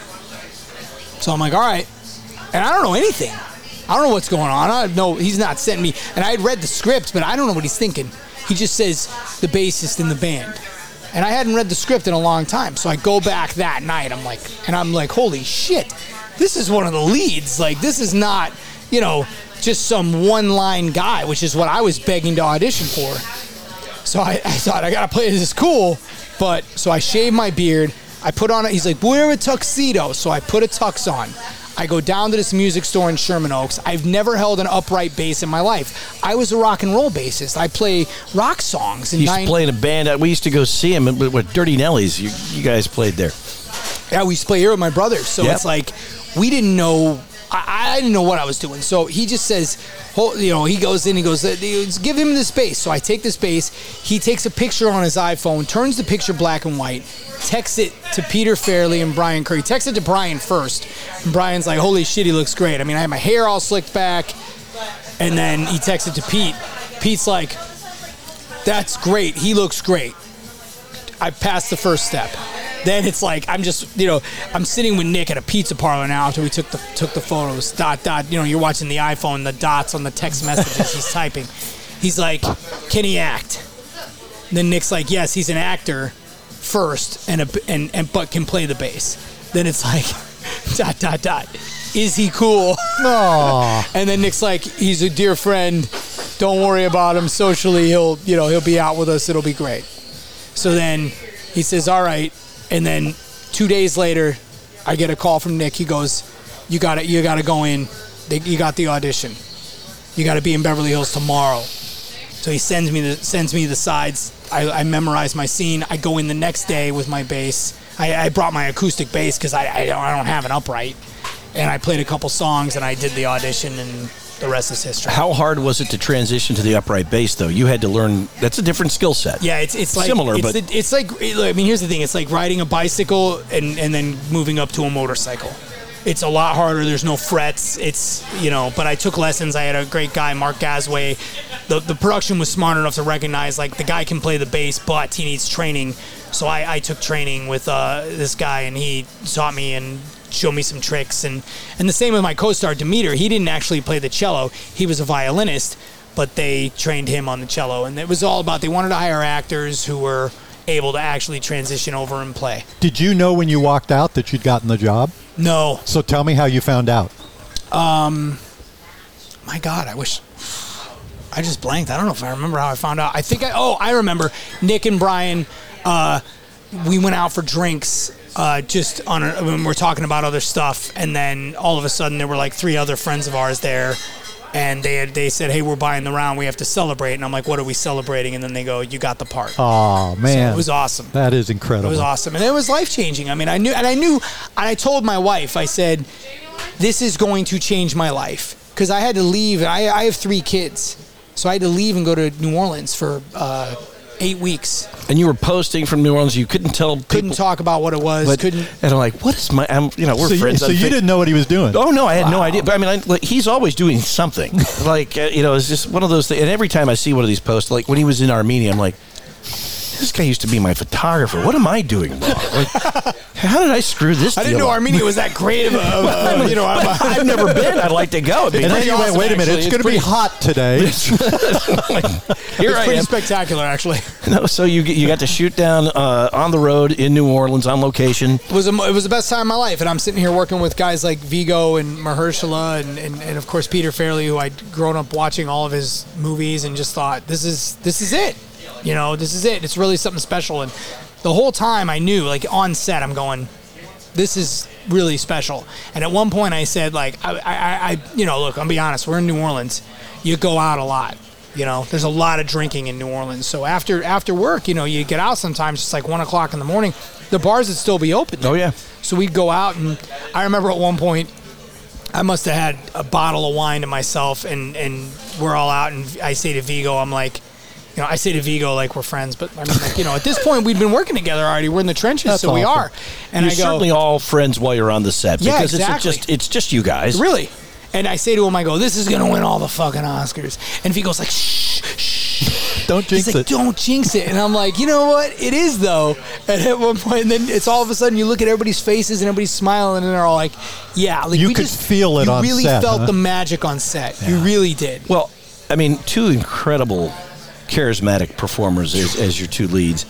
So I'm like, all right. And I don't know anything. I don't know what's going on. I know he's not sent me. And I had read the script, but I don't know what he's thinking. He just says the bassist in the band. And I hadn't read the script in a long time. So I go back that night. I'm like, holy shit. This is one of the leads. Like, this is not, you know, just some one-line guy, which is what I was begging to audition for. So I thought, I got to play this cool. But, so I shaved my beard. I put on he's like, wear a tuxedo. So I put a tux on. I go down to this music store in Sherman Oaks. I've never held an upright bass in my life. I was a rock and roll bassist. I play rock songs. You used to play in a band. We used to go see him with Dirty Nellies. You guys played there. Yeah, we used to play here with my brothers. So Yep. it's like, we didn't know. I didn't know what I was doing. So he just says, you know, he goes in, he goes, give him this bass. So I take this bass. He takes a picture on his iPhone, turns the picture black and white, texts it to Peter Farrelly and Brian Curry. Texts it to Brian first. And Brian's like, holy shit, he looks great. I mean, I had my hair all slicked back. And then he texts it to Pete. Pete's like, that's great. He looks great. I passed the first step. Then it's like, I'm just, you know, I'm sitting with Nick at a pizza parlor now after we took the photos. ... You know, you're watching the iPhone, the dots on the text messages he's typing. He's like, can he act? And then Nick's like, yes, he's an actor first, but can play the bass. Then it's like, ... Is he cool? Aw. And then Nick's like, he's a dear friend. Don't worry about him. Socially, he'll be out with us. It'll be great. So then he says, all right. And then 2 days later, I get a call from Nick. He goes, you got to go in. You got the audition. You got to be in Beverly Hills tomorrow. So he sends me the sides. I memorize my scene. I go in the next day with my bass. I brought my acoustic bass because I don't have an upright. and I played a couple songs, and I did the audition, and the rest is history. How hard was it to transition to the upright bass, though? You had to learn. That's a different skill set. Yeah, it's like similar, but it's like, I mean, here's the thing: it's like riding a bicycle and then moving up to a motorcycle. It's a lot harder. There's no frets. It's, but I took lessons. I had a great guy, Mark Gasway. The production was smart enough to recognize, like, the guy can play the bass, but he needs training. So I took training with this guy, and he taught me and showed me some tricks. And the same with my co-star, Demeter. He didn't actually play the cello. He was a violinist, but they trained him on the cello. And it was all about, they wanted to hire actors who were able to actually transition over and play. Did you know when you walked out that you'd gotten the job? No. So tell me how you found out. My God, I wish I just blanked. I don't know if I remember how I found out. I remember Nick and Brian. We went out for drinks. When we're talking about other stuff, and then all of a sudden there were like 3 other friends of ours there, and they said, "Hey, we're buying the round. We have to celebrate." And I'm like, "What are we celebrating?" And then they go, "You got the part." Oh man, so it was awesome. That is incredible. It was awesome, and it was life changing. I mean, I knew, and I told my wife, I said, "This is going to change my life," because I had to leave. I have 3 kids, so I had to leave and go to New Orleans for 8 weeks. And you were posting from New Orleans. You couldn't tell people. Couldn't talk about what it was. And I'm like, what is my? We're friends. So you didn't know what he was doing? Oh no, I had no idea. But I mean, he's always doing something. It's just one of those things. And every time I see one of these posts, like when he was in Armenia, I'm like, this guy used to be my photographer. What am I doing wrong? Like, how did I screw this? I didn't know Armenia was that great of I've never been. I'd like to go. And then you went, wait a minute, it's going to be hot today. Here I pretty am. Spectacular, actually. No, so you got to shoot down on the road in New Orleans on location. It was the best time of my life, and I'm sitting here working with guys like Vigo and Mahershala and of course Peter Farrelly, who I'd grown up watching all of his movies, and just thought, this is it. This is it. It's really something special. And the whole time I knew, like on set, I'm going, this is really special. And at one point I said, like, I look, I'll be honest, we're in New Orleans. You go out a lot. There's a lot of drinking in New Orleans. So after work, you get out sometimes. It's like 1 o'clock in the morning. The bars would still be open. Oh, yeah. So we'd go out, and I remember at one point, I must have had a bottle of wine to myself, and we're all out, and I say to Vigo, I'm like, I say to Vigo, like, we're friends, but I mean, like, at this point, we'd been working together already. We're in the trenches, That's so we awesome. are. And You're I go, certainly all friends while you're on the set. Yeah, because exactly. it's just you guys. Really? And I say to him, I go, this is going to win all the fucking Oscars. And Vigo's like, shh. Don't jinx He's like, it. don't jinx it. And I'm like, you know what? It is, though. And at one point, and then it's all of a sudden, you look at everybody's faces and everybody's smiling, and they're all like, yeah. Like, You could feel it on You really set, felt huh? the magic on set. Yeah. You really did. Well, I mean, 2 incredible, charismatic performers as your 2 leads.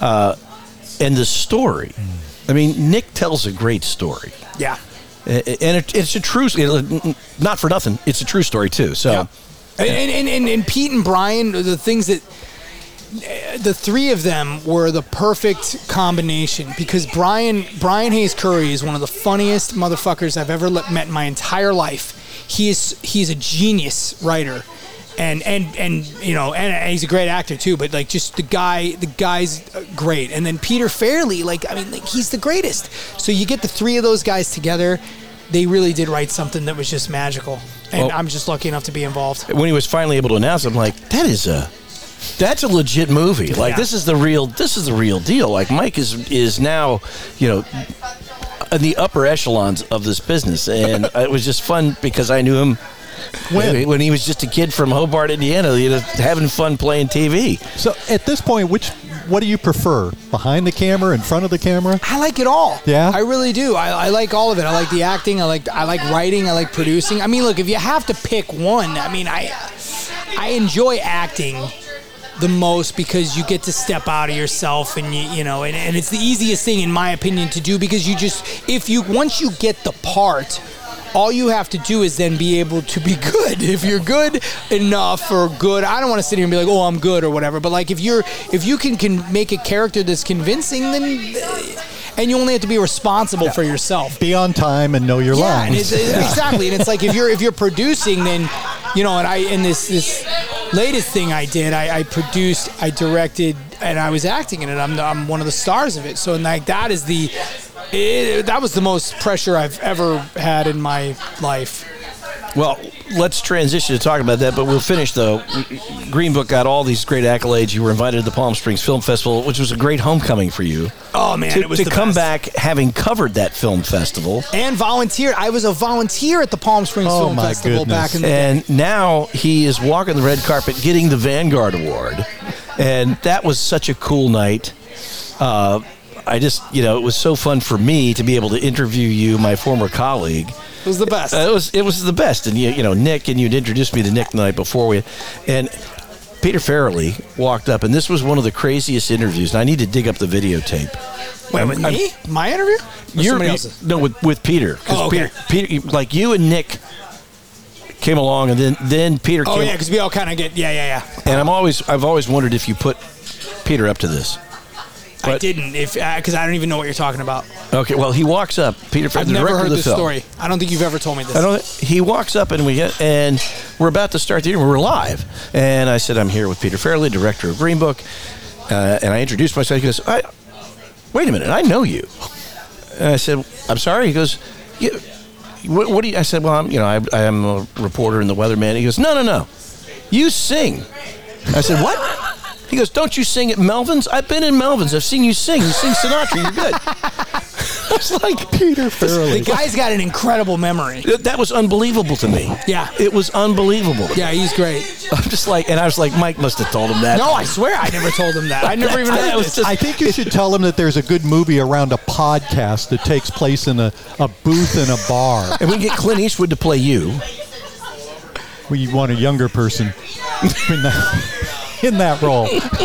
And the story. I mean, Nick tells a great story. Yeah. And it's a true, not for nothing, it's a true story, too. So, yeah. And Pete and Brian, the things that the 3 of them were the perfect combination, because Brian Hayes Curry is one of the funniest motherfuckers I've ever met in my entire life. He's a genius writer, and he's a great actor too. But like, just the guy's great. And then Peter Farrelly, he's the greatest. So you get the 3 of those guys together. They really did write something that was just magical, and I'm just lucky enough to be involved. When he was finally able to announce it, I'm like, that's a legit movie. Like, this is the real deal. Like, Mike is now, in the upper echelons of this business, and it was just fun because I knew him when he was just a kid from Hobart, Indiana, having fun playing TV. So at this point, what do you prefer? Behind the camera, in front of the camera? I like it all. Yeah? I really do. I like all of it. I like the acting. I like writing. I like producing. I mean, look, if you have to pick one, I mean, I enjoy acting the most because you get to step out of yourself, and and it's the easiest thing, in my opinion, to do, because once you get the part, all you have to do is then be able to be good. If you're good enough, or good, I don't want to sit here and be like, oh, I'm good or whatever. But like, if you can make a character that's convincing, then, and you only have to be responsible for yourself. Be on time and know your lines. Exactly. And it's like, if you're producing, then, and this latest thing I did, I produced, I directed, and I was acting in it. I'm one of the stars of it. So like, that is That was the most pressure I've ever had in my life. Well, let's transition to talk about that, but we'll finish, though. Green Book got all these great accolades. You were invited to the Palm Springs Film Festival, which was a great homecoming for you. Oh, man, it was to the come best. back having covered that film festival. And volunteered. I was a volunteer at the Palm Springs Film my Festival goodness. back in the day. And now he is walking the red carpet getting the Vanguard Award. And that was such a cool night. I just, it was so fun for me to be able to interview you, my former colleague. It was the best. It was the best. And, Nick, and you'd introduced me to Nick the night before. And Peter Farrelly walked up, and this was one of the craziest interviews. And I need to dig up the videotape. Wait, with me? My interview? Or somebody else's? No, with Peter. 'Cause Oh, okay. Peter, like you and Nick came along, and then Peter came. Oh, yeah, because we all kind of get, yeah. And I've always wondered if you put Peter up to this. I But- didn't, because I don't even know what you're talking about. Okay, well, he walks up, Peter Farrelly, I've the never director heard of the this film. story. I don't think you've ever told me this. He walks up and we're about to start the interview. We're live, and I said, "I'm here with Peter Farrelly, director of Green Book," and I introduced myself. He goes, "Wait a minute, I know you." And I said, "I'm sorry." He goes, "Yeah, what do you?" I said, "Well, I am a reporter and the weatherman." He goes, "No, you sing." I said, "What?" He goes, "Don't you sing at Melvin's? I've been in Melvin's. I've seen you sing. You sing Sinatra. You're good." I was like, Peter Farrelly. The guy's got an incredible memory. that was unbelievable to me. Yeah. It was unbelievable. Yeah, he's great. I'm just like, and I was like, Mike must have told him that. No, I swear I never told him that. I never even heard this. I think you should tell him that there's a good movie around a podcast that takes place in a booth in a bar. And we can get Clint Eastwood to play you. We want a younger person in that role.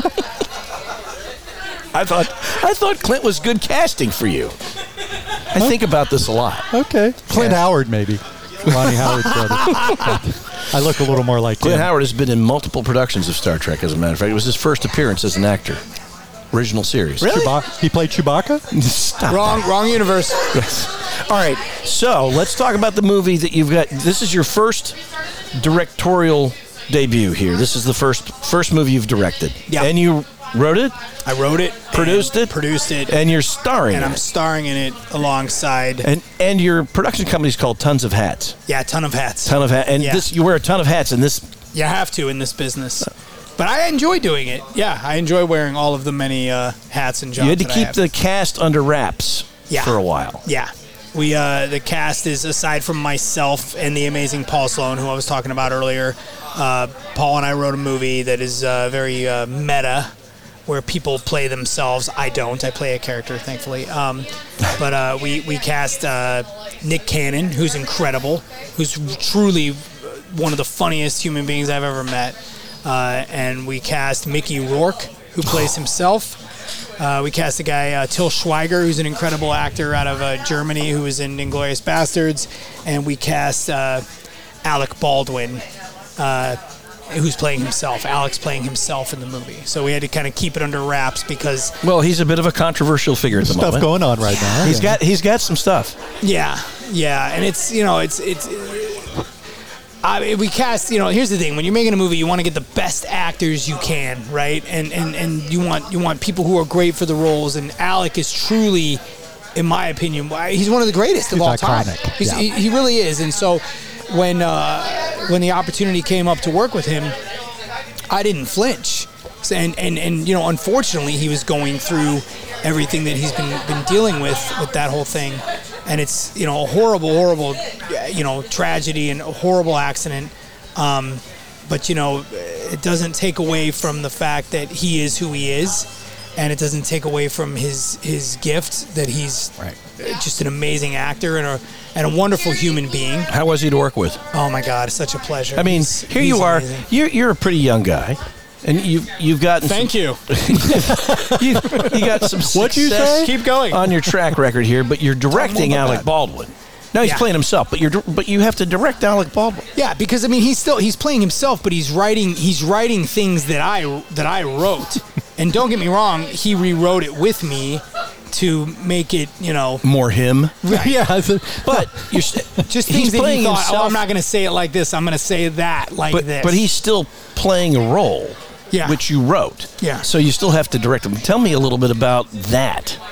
I thought Clint was good casting for you. I think about this a lot. Okay. Clint Yeah. Howard, maybe. Ronnie Howard's brother. I look a little more like Clint him. Howard has been in multiple productions of Star Trek, as a matter of fact. It was his first appearance as an actor. Original series. Really? He played Chewbacca? Stop. Wrong universe. Yes. All right, so let's talk about the movie that you've got. This is your first directorial debut here. This is the first movie you've directed. Yeah. And you wrote it, I wrote it. Produced it? Produced it. and you're starring And in I'm it. starring in it alongside. And your production company is called Tons of Hats. Yeah, a ton of hats. Ton of hats. And Yeah. this, you wear a ton of hats in this. You have to in this business. But I enjoy doing it. Yeah, I enjoy wearing all of the many hats and jobs. You had to that I keep have. the cast under wraps Yeah. for a while. Yeah. We the cast is, aside from myself and the amazing Paul Sloan, who I was talking about earlier. Paul and I wrote a movie that is very meta, where people play themselves. I don't. I play a character, thankfully. But we cast Nick Cannon, who's incredible, who's truly one of the funniest human beings I've ever met. And we cast Mickey Rourke, who plays himself. We cast a guy, Till Schweiger, who's an incredible actor out of Germany, who was in Inglourious Bastards. And we cast Alec Baldwin, who's playing himself. Alex playing himself in the movie. So we had to kind of keep it under wraps because, Well, he's a bit of a controversial figure at the Stuff moment. going on right now. He's got some stuff. yeah, and it's we cast. Here's the thing: when you're making a movie, you want to get the best actors you can, right? And you want people who are great for the roles. And Alec is truly, in my opinion, he's one of the greatest of He's all time. iconic. He really is. And so when the opportunity came up to work with him, I didn't flinch. And unfortunately, he was going through everything that he's been dealing with that whole thing. And it's, a horrible, tragedy and a horrible accident. But, it doesn't take away from the fact that he is who he is. And it doesn't take away from his gift that he's just an amazing actor and a wonderful human being. How was he to work with? Oh, my God, it's such a pleasure. I mean, here you are. Amazing. You're a pretty young guy, and you've gotten. Thank you. You got some success. What'd you say? Keep going. On your track record here, but you're directing Tell 'em about Alec that. Baldwin. Now he's Yeah. playing himself, but you have to direct Alec Baldwin. Yeah, because he's playing himself, but he's writing things that I wrote. And don't get me wrong, he rewrote it with me to make it, More him, Yeah. but you're just he's things that playing he thought, himself. I'm not going to say it like this. I'm going to say that like this. But he's still playing a role, Yeah. which you wrote. Yeah. So you still have to direct him. Tell me a little bit about that.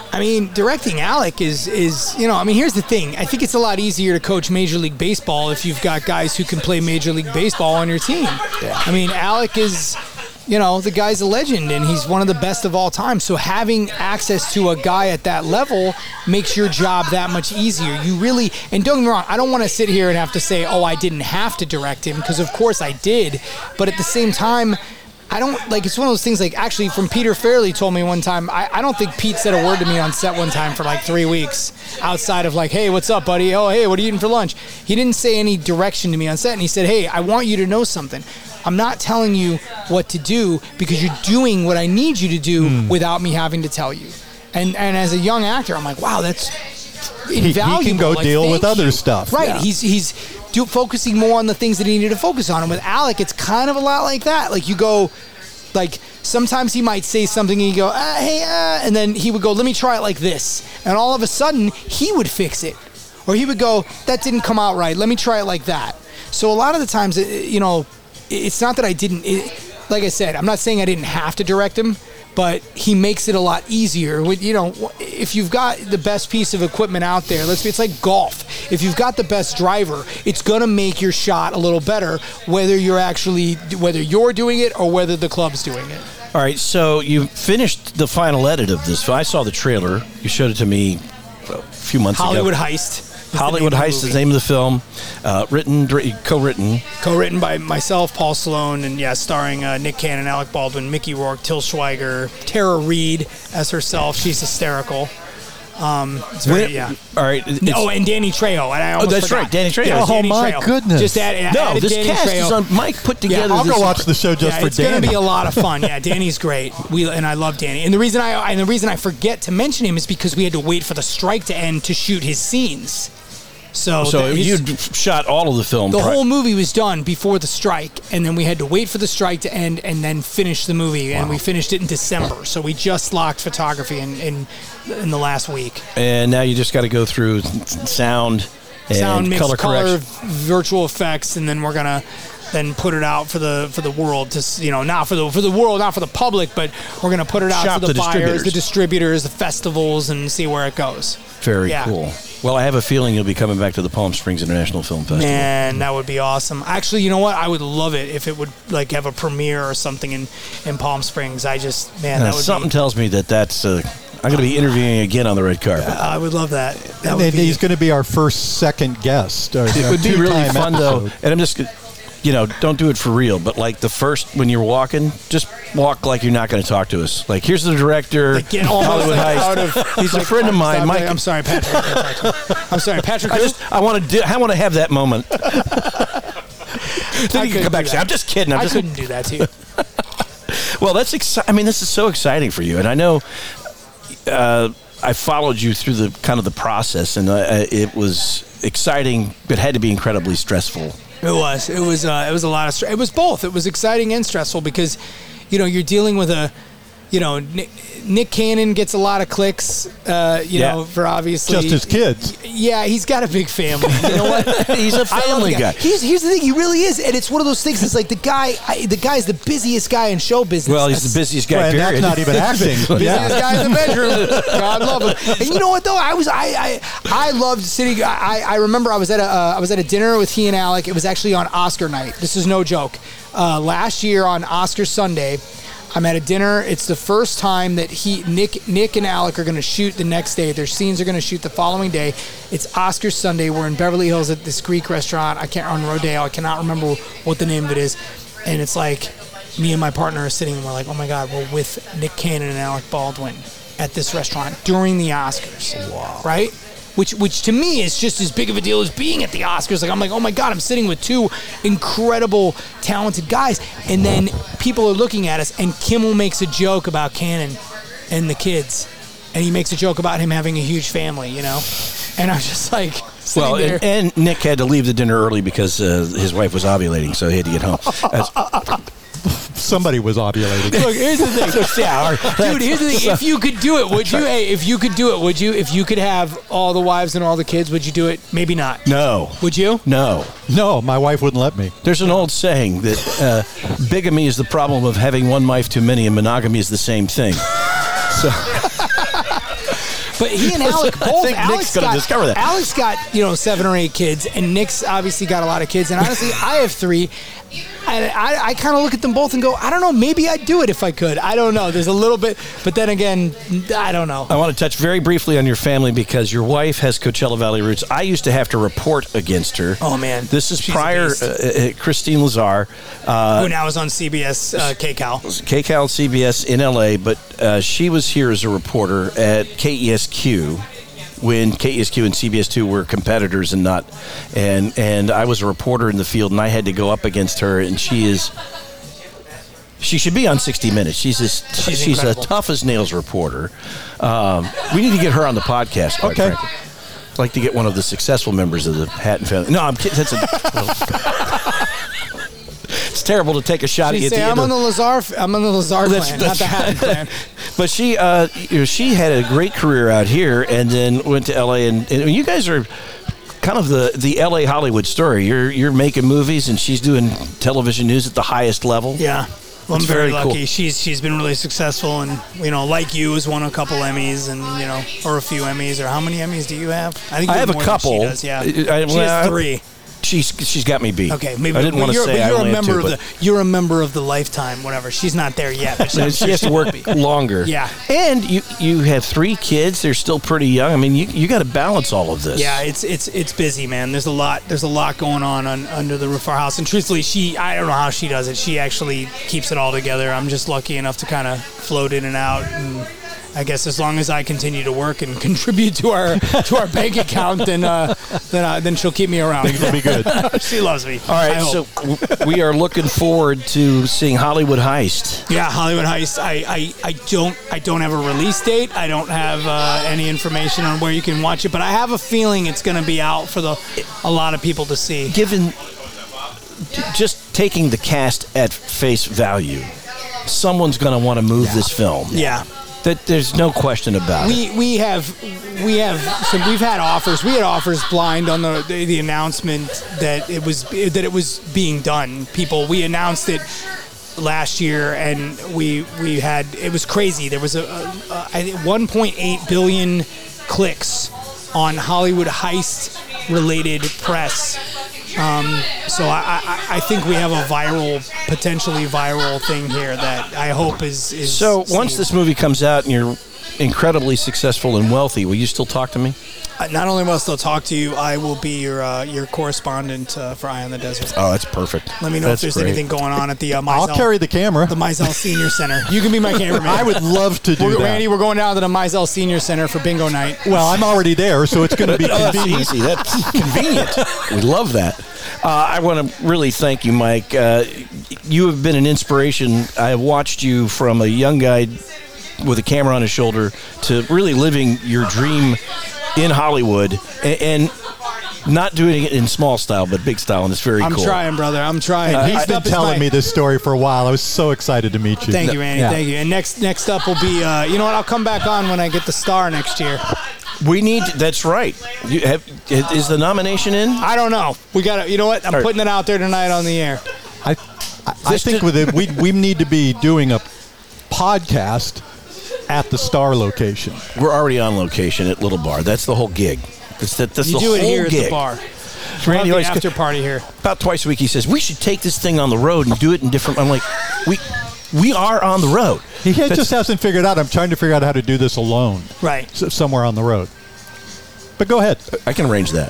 I mean, directing Alec is here's the thing. I think it's a lot easier to coach Major League Baseball if you've got guys who can play Major League Baseball on your team. Yeah. I mean, Alec is, the guy's a legend, and he's one of the best of all time. So having access to a guy at that level makes your job that much easier. And don't get me wrong, I don't want to sit here and have to say, oh, I didn't have to direct him, because of course I did. But at the same time, I don't, it's one of those things, actually from Peter Farrelly told me one time, I don't think Pete said a word to me on set one time for 3 weeks outside of hey, what's up, buddy? Oh, hey, what are you eating for lunch? He didn't say any direction to me on set, and he said, hey, I want you to know something. I'm not telling you what to do because you're doing what I need you to do without me having to tell you. And as a young actor, I'm like, wow, that's invaluable. He can go deal with other stuff. Right. Yeah. He's focusing more on the things that he needed to focus on. And with Alec, it's kind of a lot like that. You go, sometimes he might say something and you go, hey, and then he would go, let me try it like this. And all of a sudden, he would fix it. Or he would go, that didn't come out right. Let me try it like that. So a lot of the times, it's not that I didn't, like I said, I'm not saying I didn't have to direct him, but he makes it a lot easier. If you've got the best piece of equipment out there, it's like golf. If you've got the best driver, it's going to make your shot a little better, whether you're doing it or whether the club's doing it. All right, so you finished the final edit of this. I saw the trailer. You showed it to me a few months ago. Hollywood Heist. Hollywood Heist is the name of the film. Co-written by myself, Paul Stallone, and starring Nick Cannon, Alec Baldwin, Mickey Rourke, Till Schweiger, Tara Reid as herself. She's hysterical. It's very, All right. And Danny Trejo. And I almost that's forgot. right, Danny Trejo. Yeah, oh, my Trejo. Just Just added this Danny cast Trejo. is on. Mike put together. I'll go watch the show just for it's Danny. It's going to be a lot of fun. Yeah, Danny's great. And I love Danny. And the reason I forget to mention him is because we had to wait for the strike to end to shoot his scenes. So you shot all of the film. The whole movie was done before the strike, and then we had to wait for the strike to end and then finish the movie. Wow. And we finished it in December. So we just locked photography in the last week. And now you just got to go through sound mix, color correction, virtual effects, and then we're gonna then put it out for the world to not for the world, not for the public, but we're gonna put it out to the buyers, the distributors, the festivals, and see where it goes. Very cool. Well, I have a feeling you'll be coming back to the Palm Springs International Film Festival. Man, that would be awesome. Actually, you know what? I would love it if it would have a premiere or something in Palm Springs. That would something tells me that's I'm going to be interviewing again on the red carpet. I would love that. He's going to be our second guest. It would be really fun, though. And I'm just, don't do it for real. But the first, when you're walking, just walk like you're not going to talk to us. Here's the director. Hollywood Heist. He's a friend of mine. Mike. I'm sorry, Patrick. I'm sorry, Patrick. I want to have that moment. Then you can come back and say, I'm just kidding. I couldn't do that to you. Well, that's exciting. I mean, this is so exciting for you. And I know I followed you through the kind of the process, and it was exciting, but had to be incredibly stressful. It was a lot of stress. It was both. It was exciting and stressful because, you're dealing with Nick Cannon gets a lot of clicks, for obviously. Just his kids. Yeah, he's got a big family. You know what? He's a family guy. Here's the thing. He really is. And it's one of those things. It's like the guy's the busiest guy in show business. Well, he's the busiest guy, period. That's not even acting. Busiest guy in the bedroom. God love him. And you know what, though? I loved sitting. I remember I was at a dinner with he and Alec. It was actually on Oscar night. This is no joke. Last year on Oscar Sunday, I'm at a dinner. It's the first time that Nick and Alec are going to shoot the next day. Their scenes are going to shoot the following day. It's Oscar Sunday. We're in Beverly Hills at this Greek restaurant. On Rodeo. I cannot remember what the name of it is. And it's me and my partner are sitting and we're like, oh my God, we're with Nick Cannon and Alec Baldwin at this restaurant during the Oscars. Wow. Right? Which to me is just as big of a deal as being at the Oscars. I'm like, oh my God, I'm sitting with two incredible, talented guys. And then people are looking at us, and Kimmel makes a joke about Cannon and the kids. And he makes a joke about him having a huge family, And I was just like, there. And Nick had to leave the dinner early because his wife was ovulating, so he had to get home. Somebody was ovulating. Look, here's the thing. Dude, here's the thing. If you could do it, would you? Hey, if you could do it, would you? If you could have all the wives and all the kids, would you do it? Maybe not. No. Would you? No. No, my wife wouldn't let me. There's an old saying that bigamy is the problem of having one wife too many, and monogamy is the same thing. So. But he and Alec both. think Alex Nick's gonna got, discover that. Alex got 7 or 8 kids, and Nick's obviously got a lot of kids. And honestly, I have 3. I kind of look at them both and go, I don't know, maybe I'd do it if I could. I don't know. There's a little bit, but then again, I don't know. I want to touch very briefly on your family because your wife has Coachella Valley roots. I used to have to report against her. Oh, man. This is She's prior a Christine Lazar. Who now is on CBS KCAL. KCAL CBS in LA, but she was here as a reporter at KESQ when KESQ and CBS2 were competitors and not, and I was a reporter in the field, and I had to go up against her, and she should be on 60 Minutes. She's a incredible. tough as nails reporter. We need to get her on the podcast. Quite Okay. frankly. I'd like to get one of the successful members of the Hatton family. No, I'm kidding. It's terrible to take a shot at you. I'm on the Lazar clan, not the Hatton clan. But she had a great career out here, and then went to LA. And you guys are kind of the LA Hollywood story. You're making movies, and she's doing television news at the highest level. Yeah. Well, I'm It's very very cool. lucky. She's been really successful, and like you, has won a couple Emmys, and or a few Emmys. Or how many Emmys do you have? I think you I have a more than couple. She does, yeah. She has 3. She's got me beat. Okay, maybe I didn't want to say I you're only a have member 2, of you're a member of the Lifetime, whatever. She's not there yet, but but she has to work longer. Yeah. And you have 3 kids. They're still pretty young. I mean, you got to balance all of this. Yeah, it's busy, man. There's a lot going on under the roof of our house. And truthfully, I don't know how she does it. She actually keeps it all together. I'm just lucky enough to kind of float in and out. And I guess as long as I continue to work and contribute to our bank account, then she'll keep me around. Things will be good. She loves me. All right, so we are looking forward to seeing Hollywood Heist. Yeah, Hollywood Heist. I don't have a release date. I don't have any information on where you can watch it, but I have a feeling it's going to be out for a lot of people to see. Given just taking the cast at face value, someone's going to want to move this film. Yeah. That there's no question about it. We've had offers. We had offers blind on the announcement that it was being done. We announced it last year, and it was crazy. There was a 1.8 billion clicks on Hollywood Heist related press. So I think we have a potentially viral thing here that I hope is. So once this movie comes out and you're incredibly successful and wealthy, will you still talk to me? Not only will I still talk to you, I will be your correspondent for Eye on the Desert. Oh, that's perfect. Let me know if there's anything going on at the I'll Mizell. carry the camera. The Mizell Senior Center. You can be my cameraman. I would love to do that. Randy, we're going down to the Mizell Senior Center for bingo night. Well, I'm already there, so it's going to be That's convenient. easy. That's convenient. We love that. I want to really thank you, Mike. You have been an inspiration. I have watched you from a young guy with a camera on his shoulder to really living your dream in Hollywood and not doing it in small style, but big style, and it's very cool. I'm trying, brother. I'm trying. He's been telling me this story for a while. I was so excited to meet you. Thank you, Randy. Yeah. Thank you. And next up will be, you know what? I'll come back on when I get the star next year. We need. That's right. Is the nomination in? I don't know. We got to. You know what? I'm putting it out there tonight on the air. I think with it, we need to be doing a podcast at the Star location. We're already on location at Little Bar. That's the whole gig. That's You the do whole it here gig. at the bar. Randy We'll have likes the after party here. About twice a week, he says we should take this thing on the road and do it in different. I'm like, we are on the road. He just hasn't figured out. I'm trying to figure out how to do this alone. Right. Somewhere on the road. But go ahead. I can arrange that.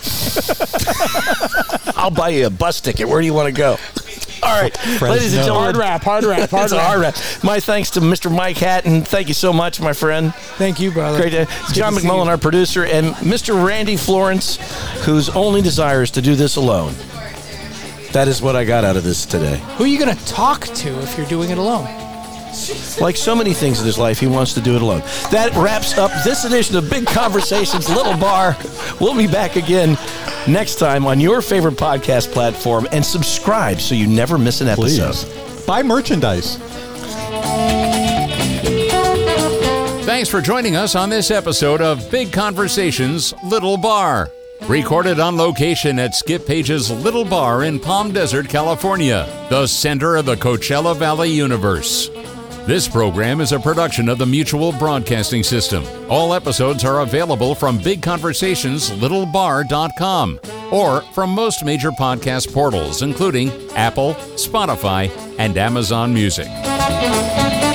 I'll buy you a bus ticket. Where do you want to go? All right, ladies and gentlemen. Hard rap. It's a hard rap. My thanks to Mr. Mike Hatton. Thank you so much, my friend. Thank you, brother. Great day. John to see McMullen, you. our producer, and Mr. Randy Florence, whose only desire is to do this alone. That is what I got out of this today. Who are you going to talk to if you're doing it alone? Like so many things in his life, he wants to do it alone. That wraps up this edition of Big Conversations, Little Bar. We'll be back again next time on your favorite podcast platform, and subscribe so you never miss an episode. Please. Buy merchandise. Thanks for joining us on this episode of Big Conversations, Little Bar. Recorded on location at Skip Page's Little Bar in Palm Desert, California, the center of the Coachella Valley universe. This program is a production of the Mutual Broadcasting System. All episodes are available from BigConversationsLittleBar.com or from most major podcast portals, including Apple, Spotify, and Amazon Music.